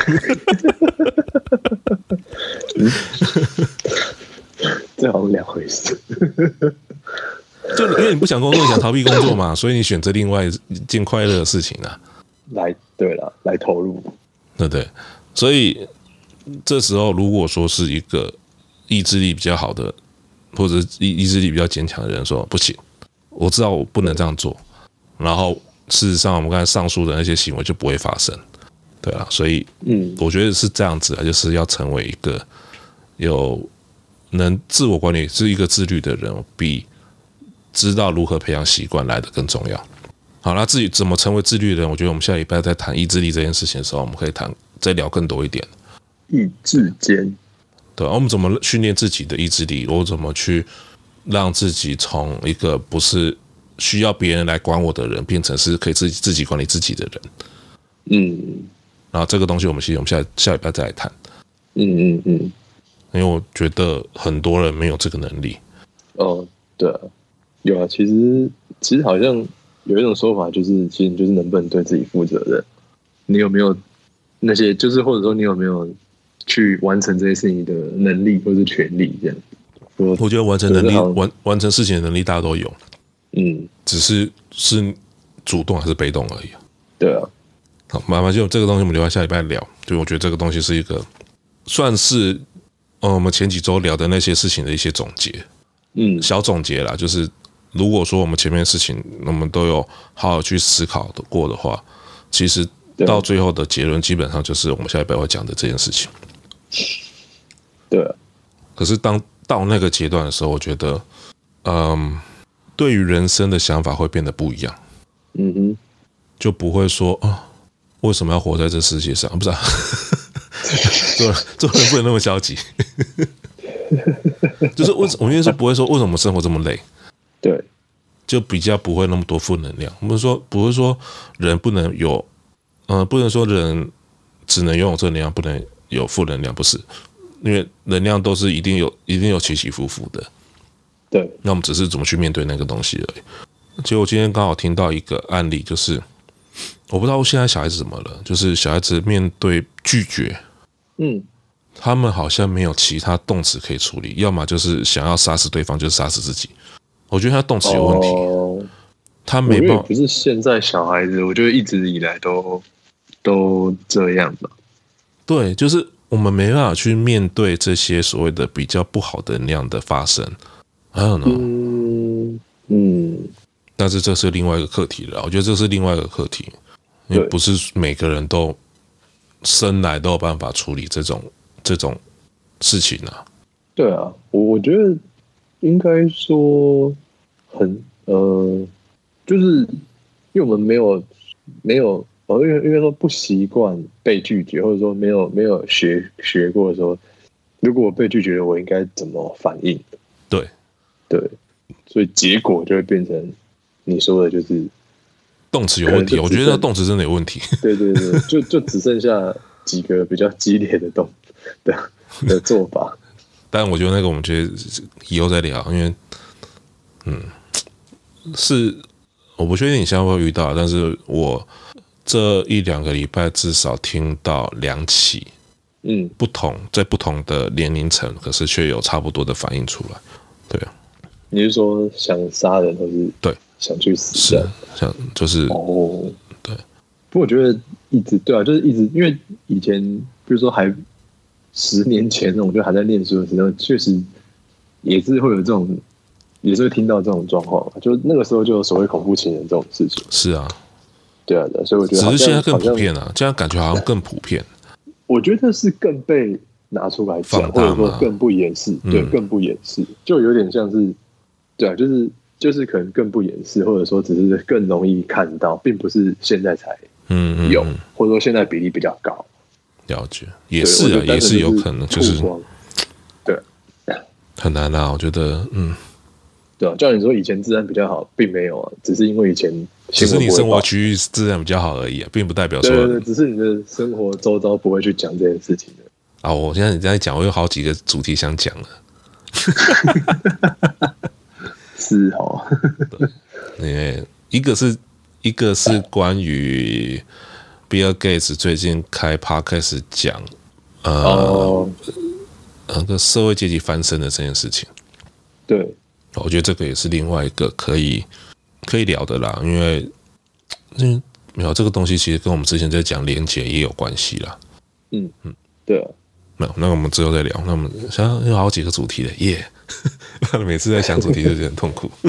这好像两回事。 就因为你不想工作，你想逃避工作嘛，所以你选择另外一件快乐的事情啊。 来，对了，来投入， 对不对？所以这时候，如果说是一个意志力比较好的，或者意意志力比较坚强的人说不行，我知道我不能这样做，然后事实上我们刚才上述的那些行为就不会发生，对啊，所以嗯，我觉得是这样子啊，就是要成为一个有能自我管理、是一个自律的人，比知道如何培养习惯来的更重要。好，那至于怎么成为自律的人，我觉得我们下礼拜在谈意志力这件事情的时候，我们可以谈再聊更多一点。 意志坚。 对，我们怎么训练自己的意志力？我怎么去让自己从一个不是需要别人来管我的人，变成是可以自己自己管理自己的人？ 嗯， 然后这个东西我们其实我们下下礼拜再来谈。 嗯嗯嗯， 因为我觉得很多人没有这个能力。 哦，对啊，有啊，其实其实好像有一种说法，就是其实你就是能不能对自己负责任，你有没有那些，就是或者说你有没有去完成这些事情的能力或是权利，这样。我我觉得完成能力完完成事情的能力大家都有， 嗯， 只是是主动还是被动而已。 对啊， 好，麻烦就这个东西我们留在下礼拜聊。就我觉得这个东西是一个算是呃我们前几周聊的那些事情的一些总结， 嗯， 小总结啦。就是如果说我们前面的事情我们都有好好去思考过的话，其实到最后的结论基本上就是我们下礼拜会讲的这件事情。 对啊， 可是当到那个阶段的时候，我觉得，嗯，对于人生的想法会变得不一样。 嗯哼，就不会说啊、哦，为什么要活在这世界上？不是、啊，做人做人不能那么消极。就是为我们应该说不会说为什么生活这么累， 对， 就比较不会那么多负能量。我们说不会说人不能有，呃，不能说人只能拥有正能量，不能有负能量，不是，因为能量都是一定有一定有起起伏伏的。 对， 那我们只是怎么去面对那个东西而已。结果今天刚好听到一个案例，就是我不知道现在小孩子怎么了，就是小孩子面对拒绝， 嗯， 他们好像没有其他动词可以处理，要么就是想要杀死对方，就是杀死自己。我觉得他动词有问题， 哦、 他没办法。 不是现在小孩子，我觉得一直以来都都这样吧。 对，就是我们没办法去面对这些所谓的比较不好的能量的发生。I don't know。 嗯嗯。 但是这是另外一个课题了，我觉得这是另外一个课题，因为不是每个人都生来都有办法处理这种这种事情啊。 对啊，我我觉得应该说很呃，就是因为我们没有没有呃，因为因为说不习惯被拒绝，或者说没有没有学学过的时候，如果我被拒绝了，我应该怎么反应？ 对对，所以结果就会变成。你说的就是动词有问题，我觉得动词真的有问题。 对对对，就就只剩下几个比较激烈的动的的做法。 但我觉得那个我们觉得以后再聊，因为嗯，是我不确定你现在会遇到，但是我这一两个礼拜至少听到两起， 嗯， 不同在不同的年龄层，可是却有差不多的反应出来。对啊， 你是说想杀人，或是对？ 想去死， 是像就是哦， 对。 不过我觉得一直对啊，就是一直因为以前，比如说还十年前那种，就还在念书的时候，确实也是会有这种，也是会听到这种状况。就那个时候就有所谓恐怖情人这种事情。 是啊， 对啊，对，所以我觉得只是现在更普遍啊，这样感觉好像更普遍。 我觉得是更被拿出来讲，或者说更不掩饰，对，更不掩饰，就有点像是，对啊，就是。就是可能更不掩饰，或者说只是更容易看到，并不是现在才有，嗯嗯嗯或者说现在比例比较高。 了解，也是啊，也是有可能，就是对， 很难啊，我觉得，嗯， 对啊，叫你说以前治安比较好，并没有啊，只是因为以前只是你生活区域治安比较好而已啊，并不代表说， 对对对，只是你的生活周遭不会去讲这件事情的。 啊，我现在你这样讲，我有好几个主题想讲了。 是哦， 对，因为一个是一个是关于 Bill Gates 最近开 podcast 讲，呃，哦、那个社会阶级翻身的这件事情。 对， 我觉得这个也是另外一个可以可以聊的啦，因为嗯，没有这个东西其实跟我们之前在讲连结也有关系啦。 嗯嗯，对啊。 没有，那我们之后再聊。那我们现在有好几个主题了，耶、yeah ！每次在想主题就觉得很痛苦。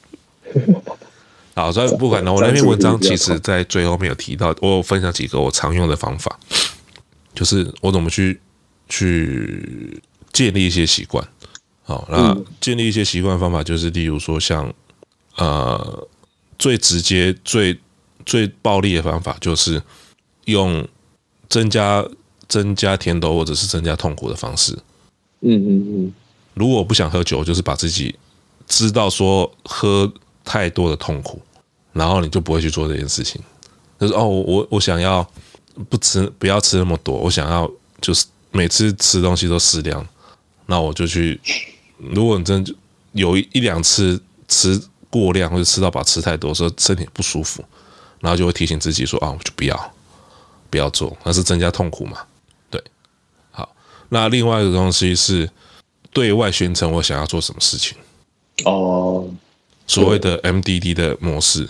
好，所以不管呢，我那篇文章其实在最后面有提到，我有分享几个我常用的方法，就是我怎么去去建立一些习惯。好，那建立一些习惯方法就是，例如说像呃最直接、最最暴力的方法，就是用增加。增加甜头或者是增加痛苦的方式。 嗯嗯嗯。 如果我不想喝酒，就是把自己知道说喝太多的痛苦，然后你就不会去做这件事情。就是哦，我我想要不吃，不要吃那么多，我想要就是每次吃东西都适量，那我就去，如果你真的有一一两次吃过量或者吃到把吃太多的时候，身体不舒服，然后就会提醒自己说啊，我就不要不要做，那是增加痛苦嘛。对，好，那另外一个东西是对外宣称我想要做什么事情。 哦， 所谓的 M D D 的模式。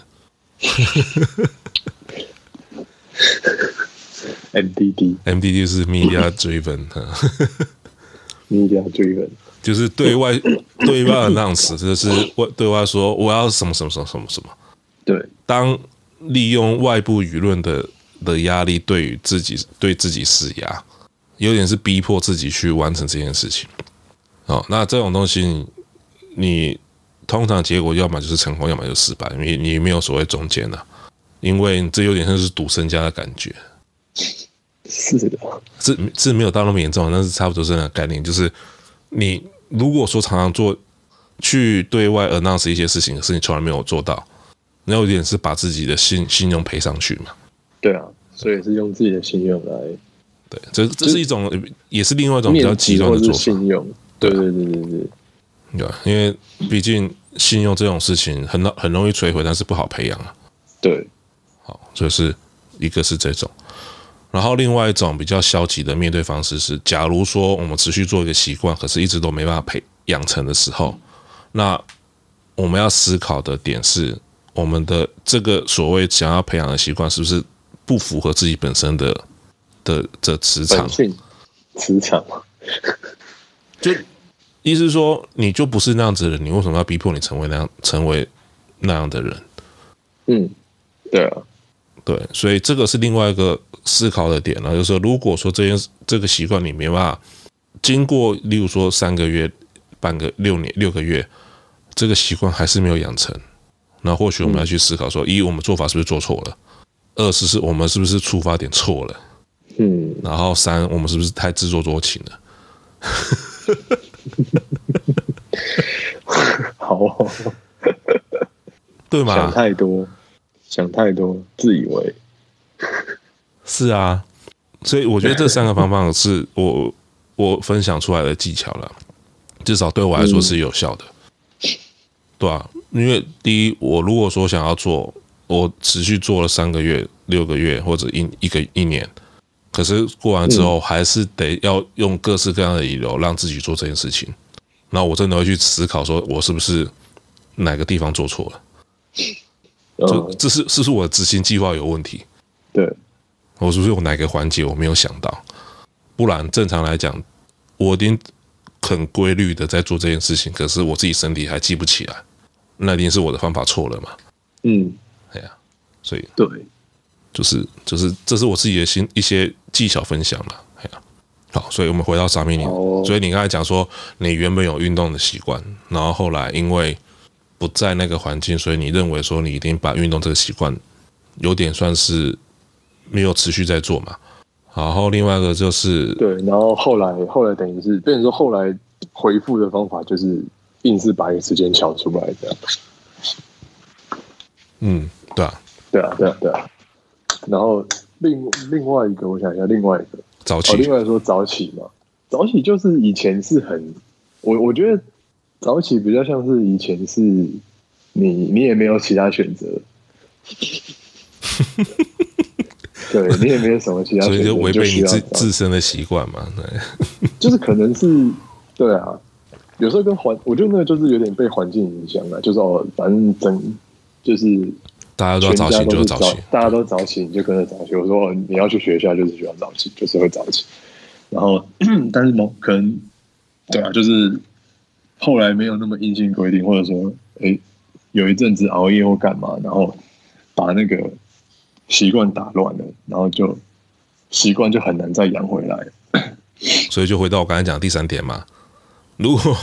M D D，M D D 是 Media Driven， Media Driven 就是对外对外 announce， 就是对外说我要什么什么什么什么什么。 对， 当利用外部舆论的的压力对于自己对自己施压，有点是逼迫自己去完成这件事情。哦，那这种东西你，你通常结果要么就是成功，要么就是失败，你你没有所谓中间的、啊，因为这有点像是赌身家的感觉。 是的， 是是没有到那么严重，但是差不多是那个概念，就是你如果说常常做去对外 announce 一些事情，可是你从来没有做到，那有点是把自己的信信用赔上去嘛。 对啊，所以是用自己的信用来， 对，这这是一种，也是另外一种比较极端的做法。 信用，对对对对对， 对，因为毕竟信用这种事情很很容易摧毁，但是不好培养啊。 对， 好，所以是一个是这种。然后另外一种比较消极的面对方式是，假如说我们持续做一个习惯，可是一直都没办法培养成的时候，那我们要思考的点是，我们的这个所谓想要培养的习惯，是不是不符合自己本身的的的磁场？ 磁场嘛， 就意思是说，你就不是那样子的人，你为什么要逼迫你成为那样成为那样的人？ 嗯，对啊。 对，所以这个是另外一个思考的点了，就是说，如果说这件这个习惯你没办法经过，例如说三个月、半个六年、六个月，这个习惯还是没有养成，那或许我们要去思考说：一，我们做法是不是做错了？二是是我们是不是出发点错了？ 嗯， 然后三，我们是不是太自作多情了？ 好、哦， 对吗？ 想太多。想太多，自以为是啊，所以我觉得这三个方法是我我分享出来的技巧了，至少对我来说是有效的，嗯、对啊，因为第一，我如果说想要做，我持续做了三个月、六个月或者一一个一年，可是过完之后还是得要用各式各样的理由让自己做这件事情，那我真的会去思考，说我是不是哪个地方做错了。就这是是不是我的执行计划有问题？ 对， 我是不是有哪个环节我没有想到？不然正常来讲，我一定很规律的在做这件事情，可是我自己身体还记不起来，那一定是我的方法错了嘛？ 嗯， 哎呀，所以对， 就是就是这是我自己的新一些技巧分享了。哎呀，好，所以我们回到沙米尼，所以你刚才讲说你原本有运动的习惯，然后后来因为不在那个环境，所以你认为说你一定把运动这个习惯有点算是没有持续在做嘛？然后另外一个就是对，然后后来后来等于是变成说后来回复的方法就是硬是把一个时间抢出来这样。 嗯，对啊， 对啊，对啊，对啊。然后另另外一个，我想一下，另外一个早起， 哦，另外说早起嘛，早起就是以前是很，我我觉得。早起比较像是以前是你你也没有其他选择，对你也没有什么其他选择， 所以就违背你自自身的习惯嘛。对， 就是可能是对啊，有时候跟环，我觉得那个就是有点被环境影响了，就是哦，反正整就是大家都要早起就早起， 大家都早起你就跟着早起。我说、哦、你要去学校就是需要早起，就是会早起。然后但是某可能对啊，就是。后来没有那么硬性规定，或者说，哎，有一阵子熬夜或干嘛，然后把那个习惯打乱了，然后就习惯就很难再养回来。 所以就回到我刚才讲的第三点嘛，如果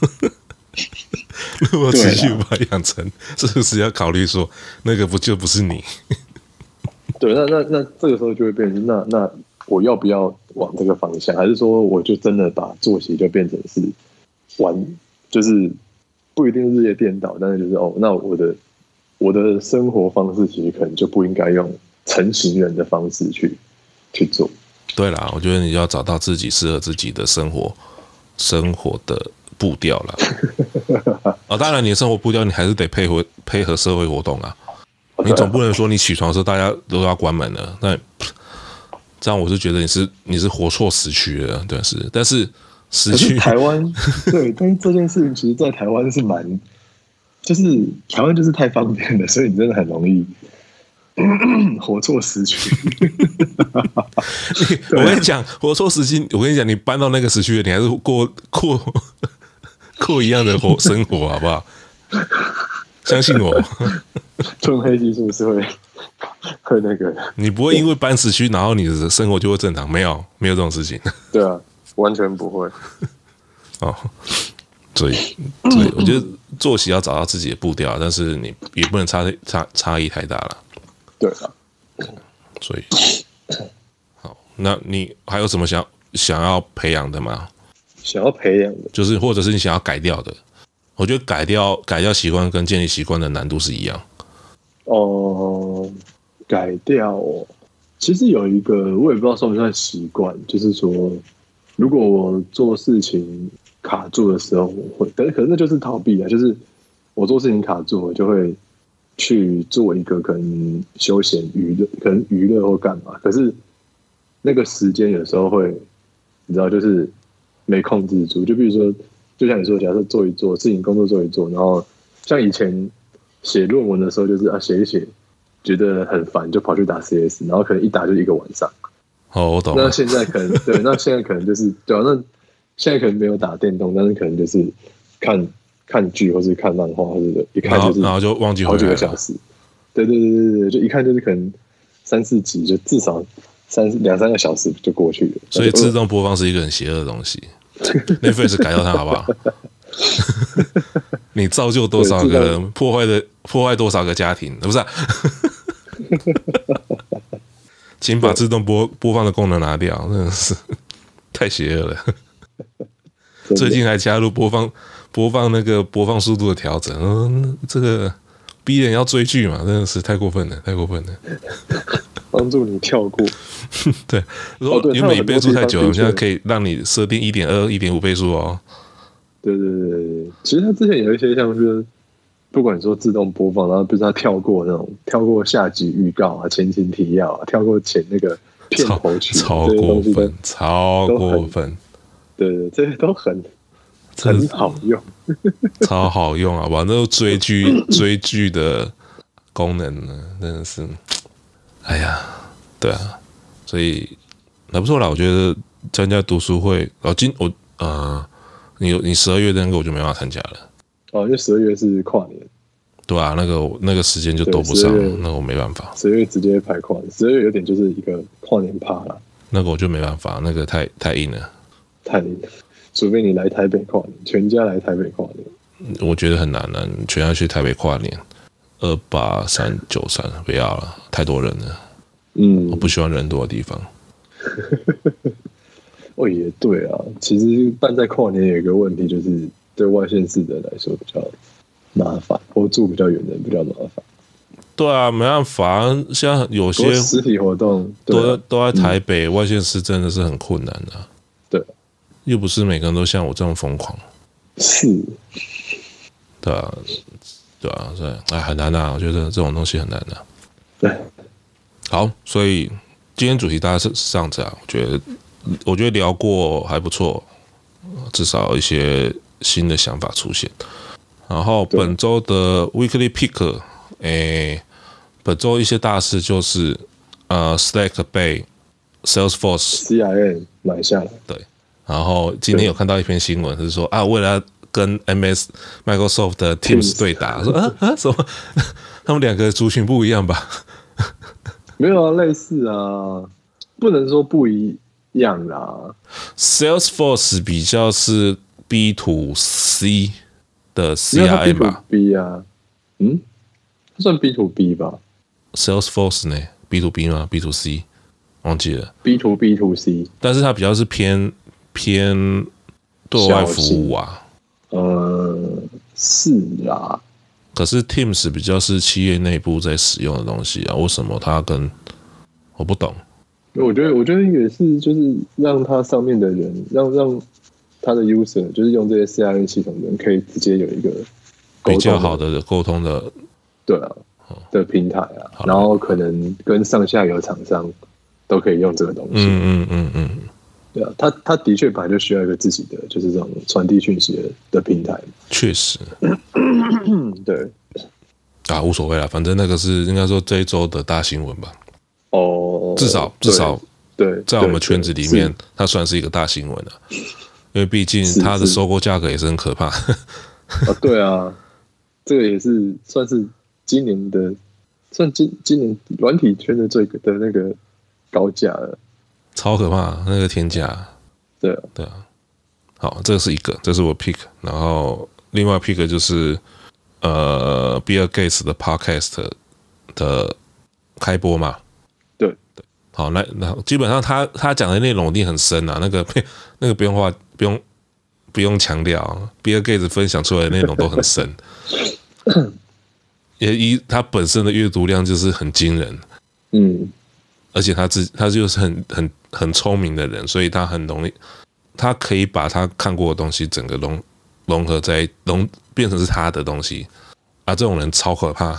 如果持续把它养成，是不是要考虑说，那个不就不是你？ 对，那那那这个时候就会变成，那那我要不要往这个方向，还是说我就真的把作息就变成是玩？就是不一定日夜颠倒，但是就是哦，那我的我的生活方式其实可能就不应该用成型人的方式去去做， 对啦，我觉得你要找到自己适合自己的生活生活的步调啦。哦，当然你的生活步调你还是得配合配合社会活动啊。你总不能说你起床的时候大家都要关门了，那这样我是觉得你是你是活错时区了，对是。但是时区台湾对，但是这件事情其实在台湾是蛮，就是台湾就是太方便了，所以你真的很容易。活错时区， 我跟你讲，活错时期，我跟你讲，你搬到那个时区，你还是过过过一样的活生活，好不好？相信我， 褪黑激素是会会那个， 你不会因为搬时区，然后你的生活就会正常，没有，没有这种事情。 对啊，完全不会。 哦，所以，所以我觉得作息要找到自己的步调，但是你也不能差差差异太大了。 对啊， 所以好，那你还有什么想想要培养的吗？ 想要培养的， 就是或者是你想要改掉的。我觉得改掉改掉习惯跟建立习惯的难度是一样。 哦、呃，改掉哦，其实有一个我也不知道算不算习惯，就是说，如果我做事情卡住的时候，我会，可是可是那就是逃避啊，就是我做事情卡住，我就会。去做一个可能休闲娱乐，可能娱乐或干嘛，可是那个时间有时候会，你知道，就是没控制住。就比如说，就像你说，假设做一做事情，工作做一做，然后像以前写论文的时候，就是啊写一写，觉得很烦，就跑去打 C S， 然后可能一打就一个晚上。 哦，我懂。 那现在可能对，那现在可能就是对啊，那现在可能没有打电动，但是可能就是看。看剧或是看漫画，或者一看就是然后就忘记好几个小时。对对对对对，就一看就是可能三四集，就至少三两三个小时就过去了。 所以自动播放是一个很邪恶的东西。Netflix 改掉它好不好？你造就多少个人，破坏的破坏多少个家庭，不是、啊？请把自动播播放的功能拿掉，真的是太邪恶了。最近还加入播放播放那个播放速度的调整，嗯，这个逼人要追剧嘛，真的是太过分了，太过分了。 帮助你跳过。 对，如果原本你倍数太久，我现在可以让你设定一点二、一点五倍数哦。 对对对对，其实它之前有一些像是，不管说自动播放，然后不是它跳过那种跳过下集预告啊、前情提要啊，跳过前那个片头曲， 超过分，超过分。 对对，这些都很很好用， 超好用啊！玩那追剧追剧的功能呢，真的是，哎呀，对啊，所以还不错啦。我觉得参加读书会，哦，今我呃，你你十二月的那个我就没办法参加了。 哦，因为十二月是跨年。 对啊，那个那个时间就兜不上，那个我没办法。 十二月直接排跨年，十二月有点就是一个跨年趴啦。 那个我就没办法，那个太太硬了。 太硬了，除非你来台北跨年，全家来台北跨年。 我觉得很难啊，全家去台北跨年，二八三九三不要了，太多人了。嗯，我不喜欢人多的地方。 哦，也对啊，其实办在跨年有一个问题，就是对外县市的人来说比较麻烦，或住比较远的人比较麻烦。 对啊，没办法，现在有些实体活动都、啊、都在台北，嗯、外县市真的是很困难的、啊。 对， 又不是每个人都像我这种疯狂。 是， 对啊，对啊，对，哎，很难啊，我觉得这种东西很难啊。 对， 好，所以今天主题大概是这样子啊，我觉得，我觉得聊过还不错，至少有一些新的想法出现。然后本周的 Weekly Pick， 哎，本周一些大事就是呃 Slack 被 Salesforce C I M 买下来， 对。然后今天有看到一篇新闻，是说啊，为了跟 M S Microsoft 的 Teams 对打，说啊啊什么，他们两个族群不一样吧？ 没有啊，类似啊，不能说不一样啦。 Salesforce 比较是 B to C 的 C R M 吧 ？B to B 啊，嗯，算 B to B 吧。 Salesforce 呢 ？B to B 吗 ？B to C？ 忘记了。 B to B to C， 但是它比较是偏偏对外服务啊。 呃，是啦。 可是 Teams 比较是企业内部在使用的东西啊，为什么它跟我不懂？ 我觉得，我觉得也是，就是让他上面的人，让让他的 user，就是用这些 C R M 系统的人，可以直接有一个比较好的沟通的， 对啊的平台啊，然后可能跟上下游厂商都可以用这个东西。 嗯嗯嗯嗯， 对啊，他他的确本来就需要一个自己的，就是这种传递讯息的的平台。 确实， 对啊，无所谓啦，反正那个是应该说这一周的大新闻吧。 哦， 至少至少对， 在我们圈子里面，它算是一个大新闻了，因为毕竟它的收购价格也是很可怕。 哦，对啊，这个也是算是今年的，算今今年软体圈的最的那个高价了， 超可怕，那个天价。 对啊， 对啊。好，这是一个，这是我 pick， 然后另外 pick 就是呃，Bill Gates 的 podcast 的开播嘛。 对对，好，那那基本上他他讲的内容一定很深啊，那个那个不用话不用不用强调 ，Bill Gates 分享出来的内容都很深，也以他本身的阅读量就是很惊人， 嗯， 而且他自他就是很很很聪明的人，所以他很容易，他可以把他看过的东西整个融融合在融变成是他的东西，啊，这种人超可怕，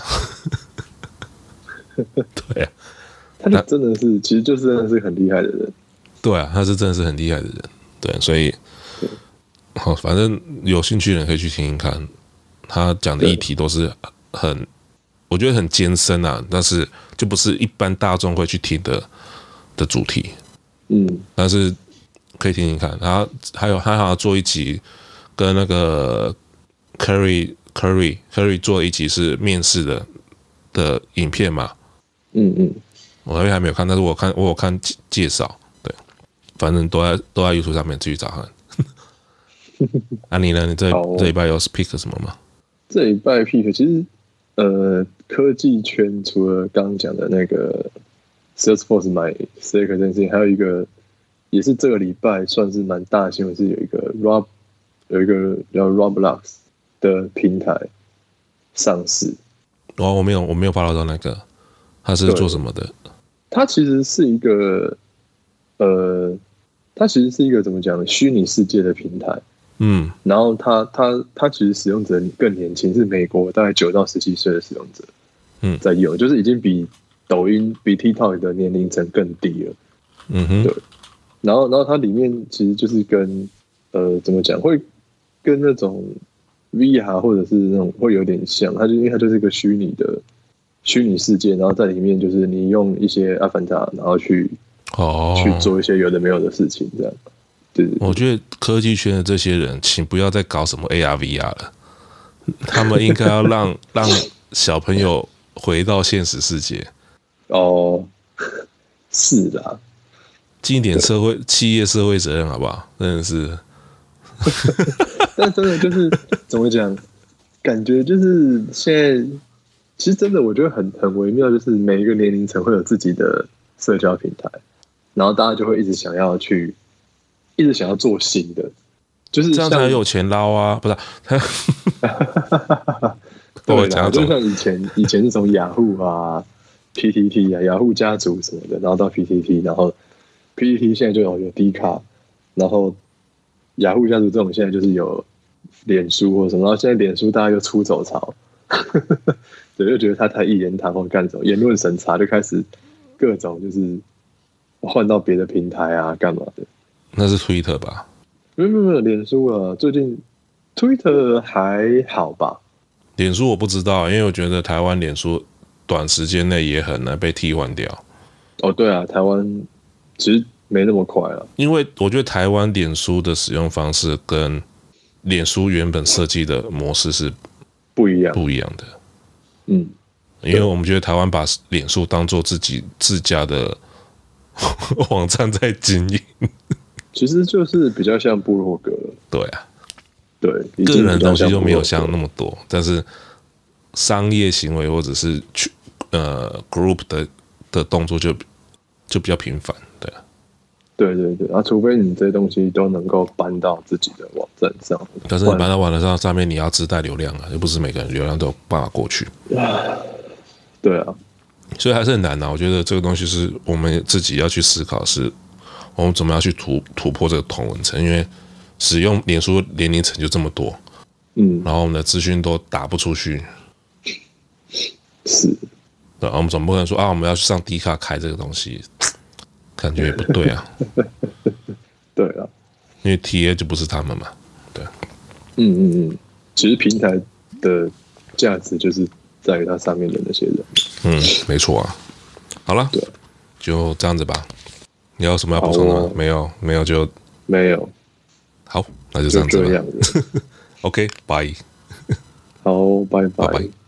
对啊。 他真的是，其实就是真的是很厉害的人。 对啊，他是真的是很厉害的人。对，所以好，反正有兴趣的人可以去听听看。他讲的议题都是很，我觉得很艰深啊，但是就不是一般大众会去听的的主题。 嗯， 但是可以听听看。然后还有他还要做一集跟那个 Curry Curry Curry 做一集是面试的的影片嘛。 嗯嗯。 我那边还没有看，但是我看我有看介绍，对，反正都在都在 YouTube 上面继续找看。啊，你呢？你这这礼拜有 pick 什么吗？ 这礼拜 pick 其实呃，科技圈除了刚刚讲的那个 Salesforce 买 Slack 这件事情，还有一个也是这个礼拜算是蛮大的新闻，是有一个 Rob 有一个叫 Roblox 的平台上市。 哦，我没有我没有 follow 到那个，他是做什么的？ 它其实是一个，呃，它其实是一个怎么讲呢？虚拟世界的平台。嗯，然后它它它其实使用者更年轻，是美国大概九到十七岁的使用者，嗯，在用，就是已经比抖音、比 TikTok 的年龄层更低了。嗯哼，对。然后然后它里面其实就是跟呃怎么讲，会跟那种 V R 或者是那种会有点像，它就因为它就是一个虚拟的。虚拟世界，然后在里面就是你用一些阿凡达，然后去哦去做一些有的没有的事情，这样。对， 我觉得科技圈的这些人，请不要再搞什么 A R V R 了，他们应该要让让小朋友回到现实世界。 哦，是的， 尽一点社会企业社会责任，好不好？真的是， 但真的就是怎么讲，感觉就是现在。其实真的，我觉得很很微妙，就是每一个年龄层会有自己的社交平台，然后大家就会一直想要去，一直想要做新的，就是这样才有钱捞啊！不是， 对啦，就像以前以前是从雅虎啊、P T T 啊、雅虎家族什么的，然后到 P T T， 然后 P T T 现在就有有 D 卡，然后雅虎家族这种现在就是有脸书或什么，然后现在脸书大家又出走潮。对，就觉得他太一言堂或干什么言论审查，就开始各种就是换到别的平台啊，干嘛的？ 那是 Twitter 吧？ 没有没有没有，脸书啊，最近 Twitter 还好吧？ 脸书我不知道，因为我觉得台湾脸书短时间内也很难被替换掉。 哦，对啊，台湾其实没那么快了， 因为我觉得台湾脸书的使用方式跟脸书原本设计的模式是不一样， 不一样的。 嗯， 因为我们觉得台湾把脸书当做自己自家的网站在经营， 其实就是比较像部落格。 对啊， 对， 个人的东西就没有像那么多，但是商业行为或者是去呃 group 的的动作就就比较频繁，对啊。 对对对，啊，除非你这些东西都能够搬到自己的网站上， 但是你搬到网站上上面，你要自带流量啊，又不是每个人流量都有办法过去。 对啊， 所以还是很难啊。我觉得这个东西是我们自己要去思考，是我们怎么样去突突破这个同文层，因为使用脸书年龄层就这么多， 嗯， 然后我们的资讯都打不出去， 是， 对，我们总不可能说啊，我们要去上 D 卡开这个东西，感觉也不对啊。 对啊， 因为 T A 就不是他们嘛，对， 嗯嗯嗯，其实平台的价值就是在于它上面的那些人， 嗯，没错啊。好了， 对， 就这样子吧。你有什么要补充的吗？ 哦、 没有，没有就没有。 好，那就这样子吧。 就这样子。 OK，拜。 好，拜拜拜。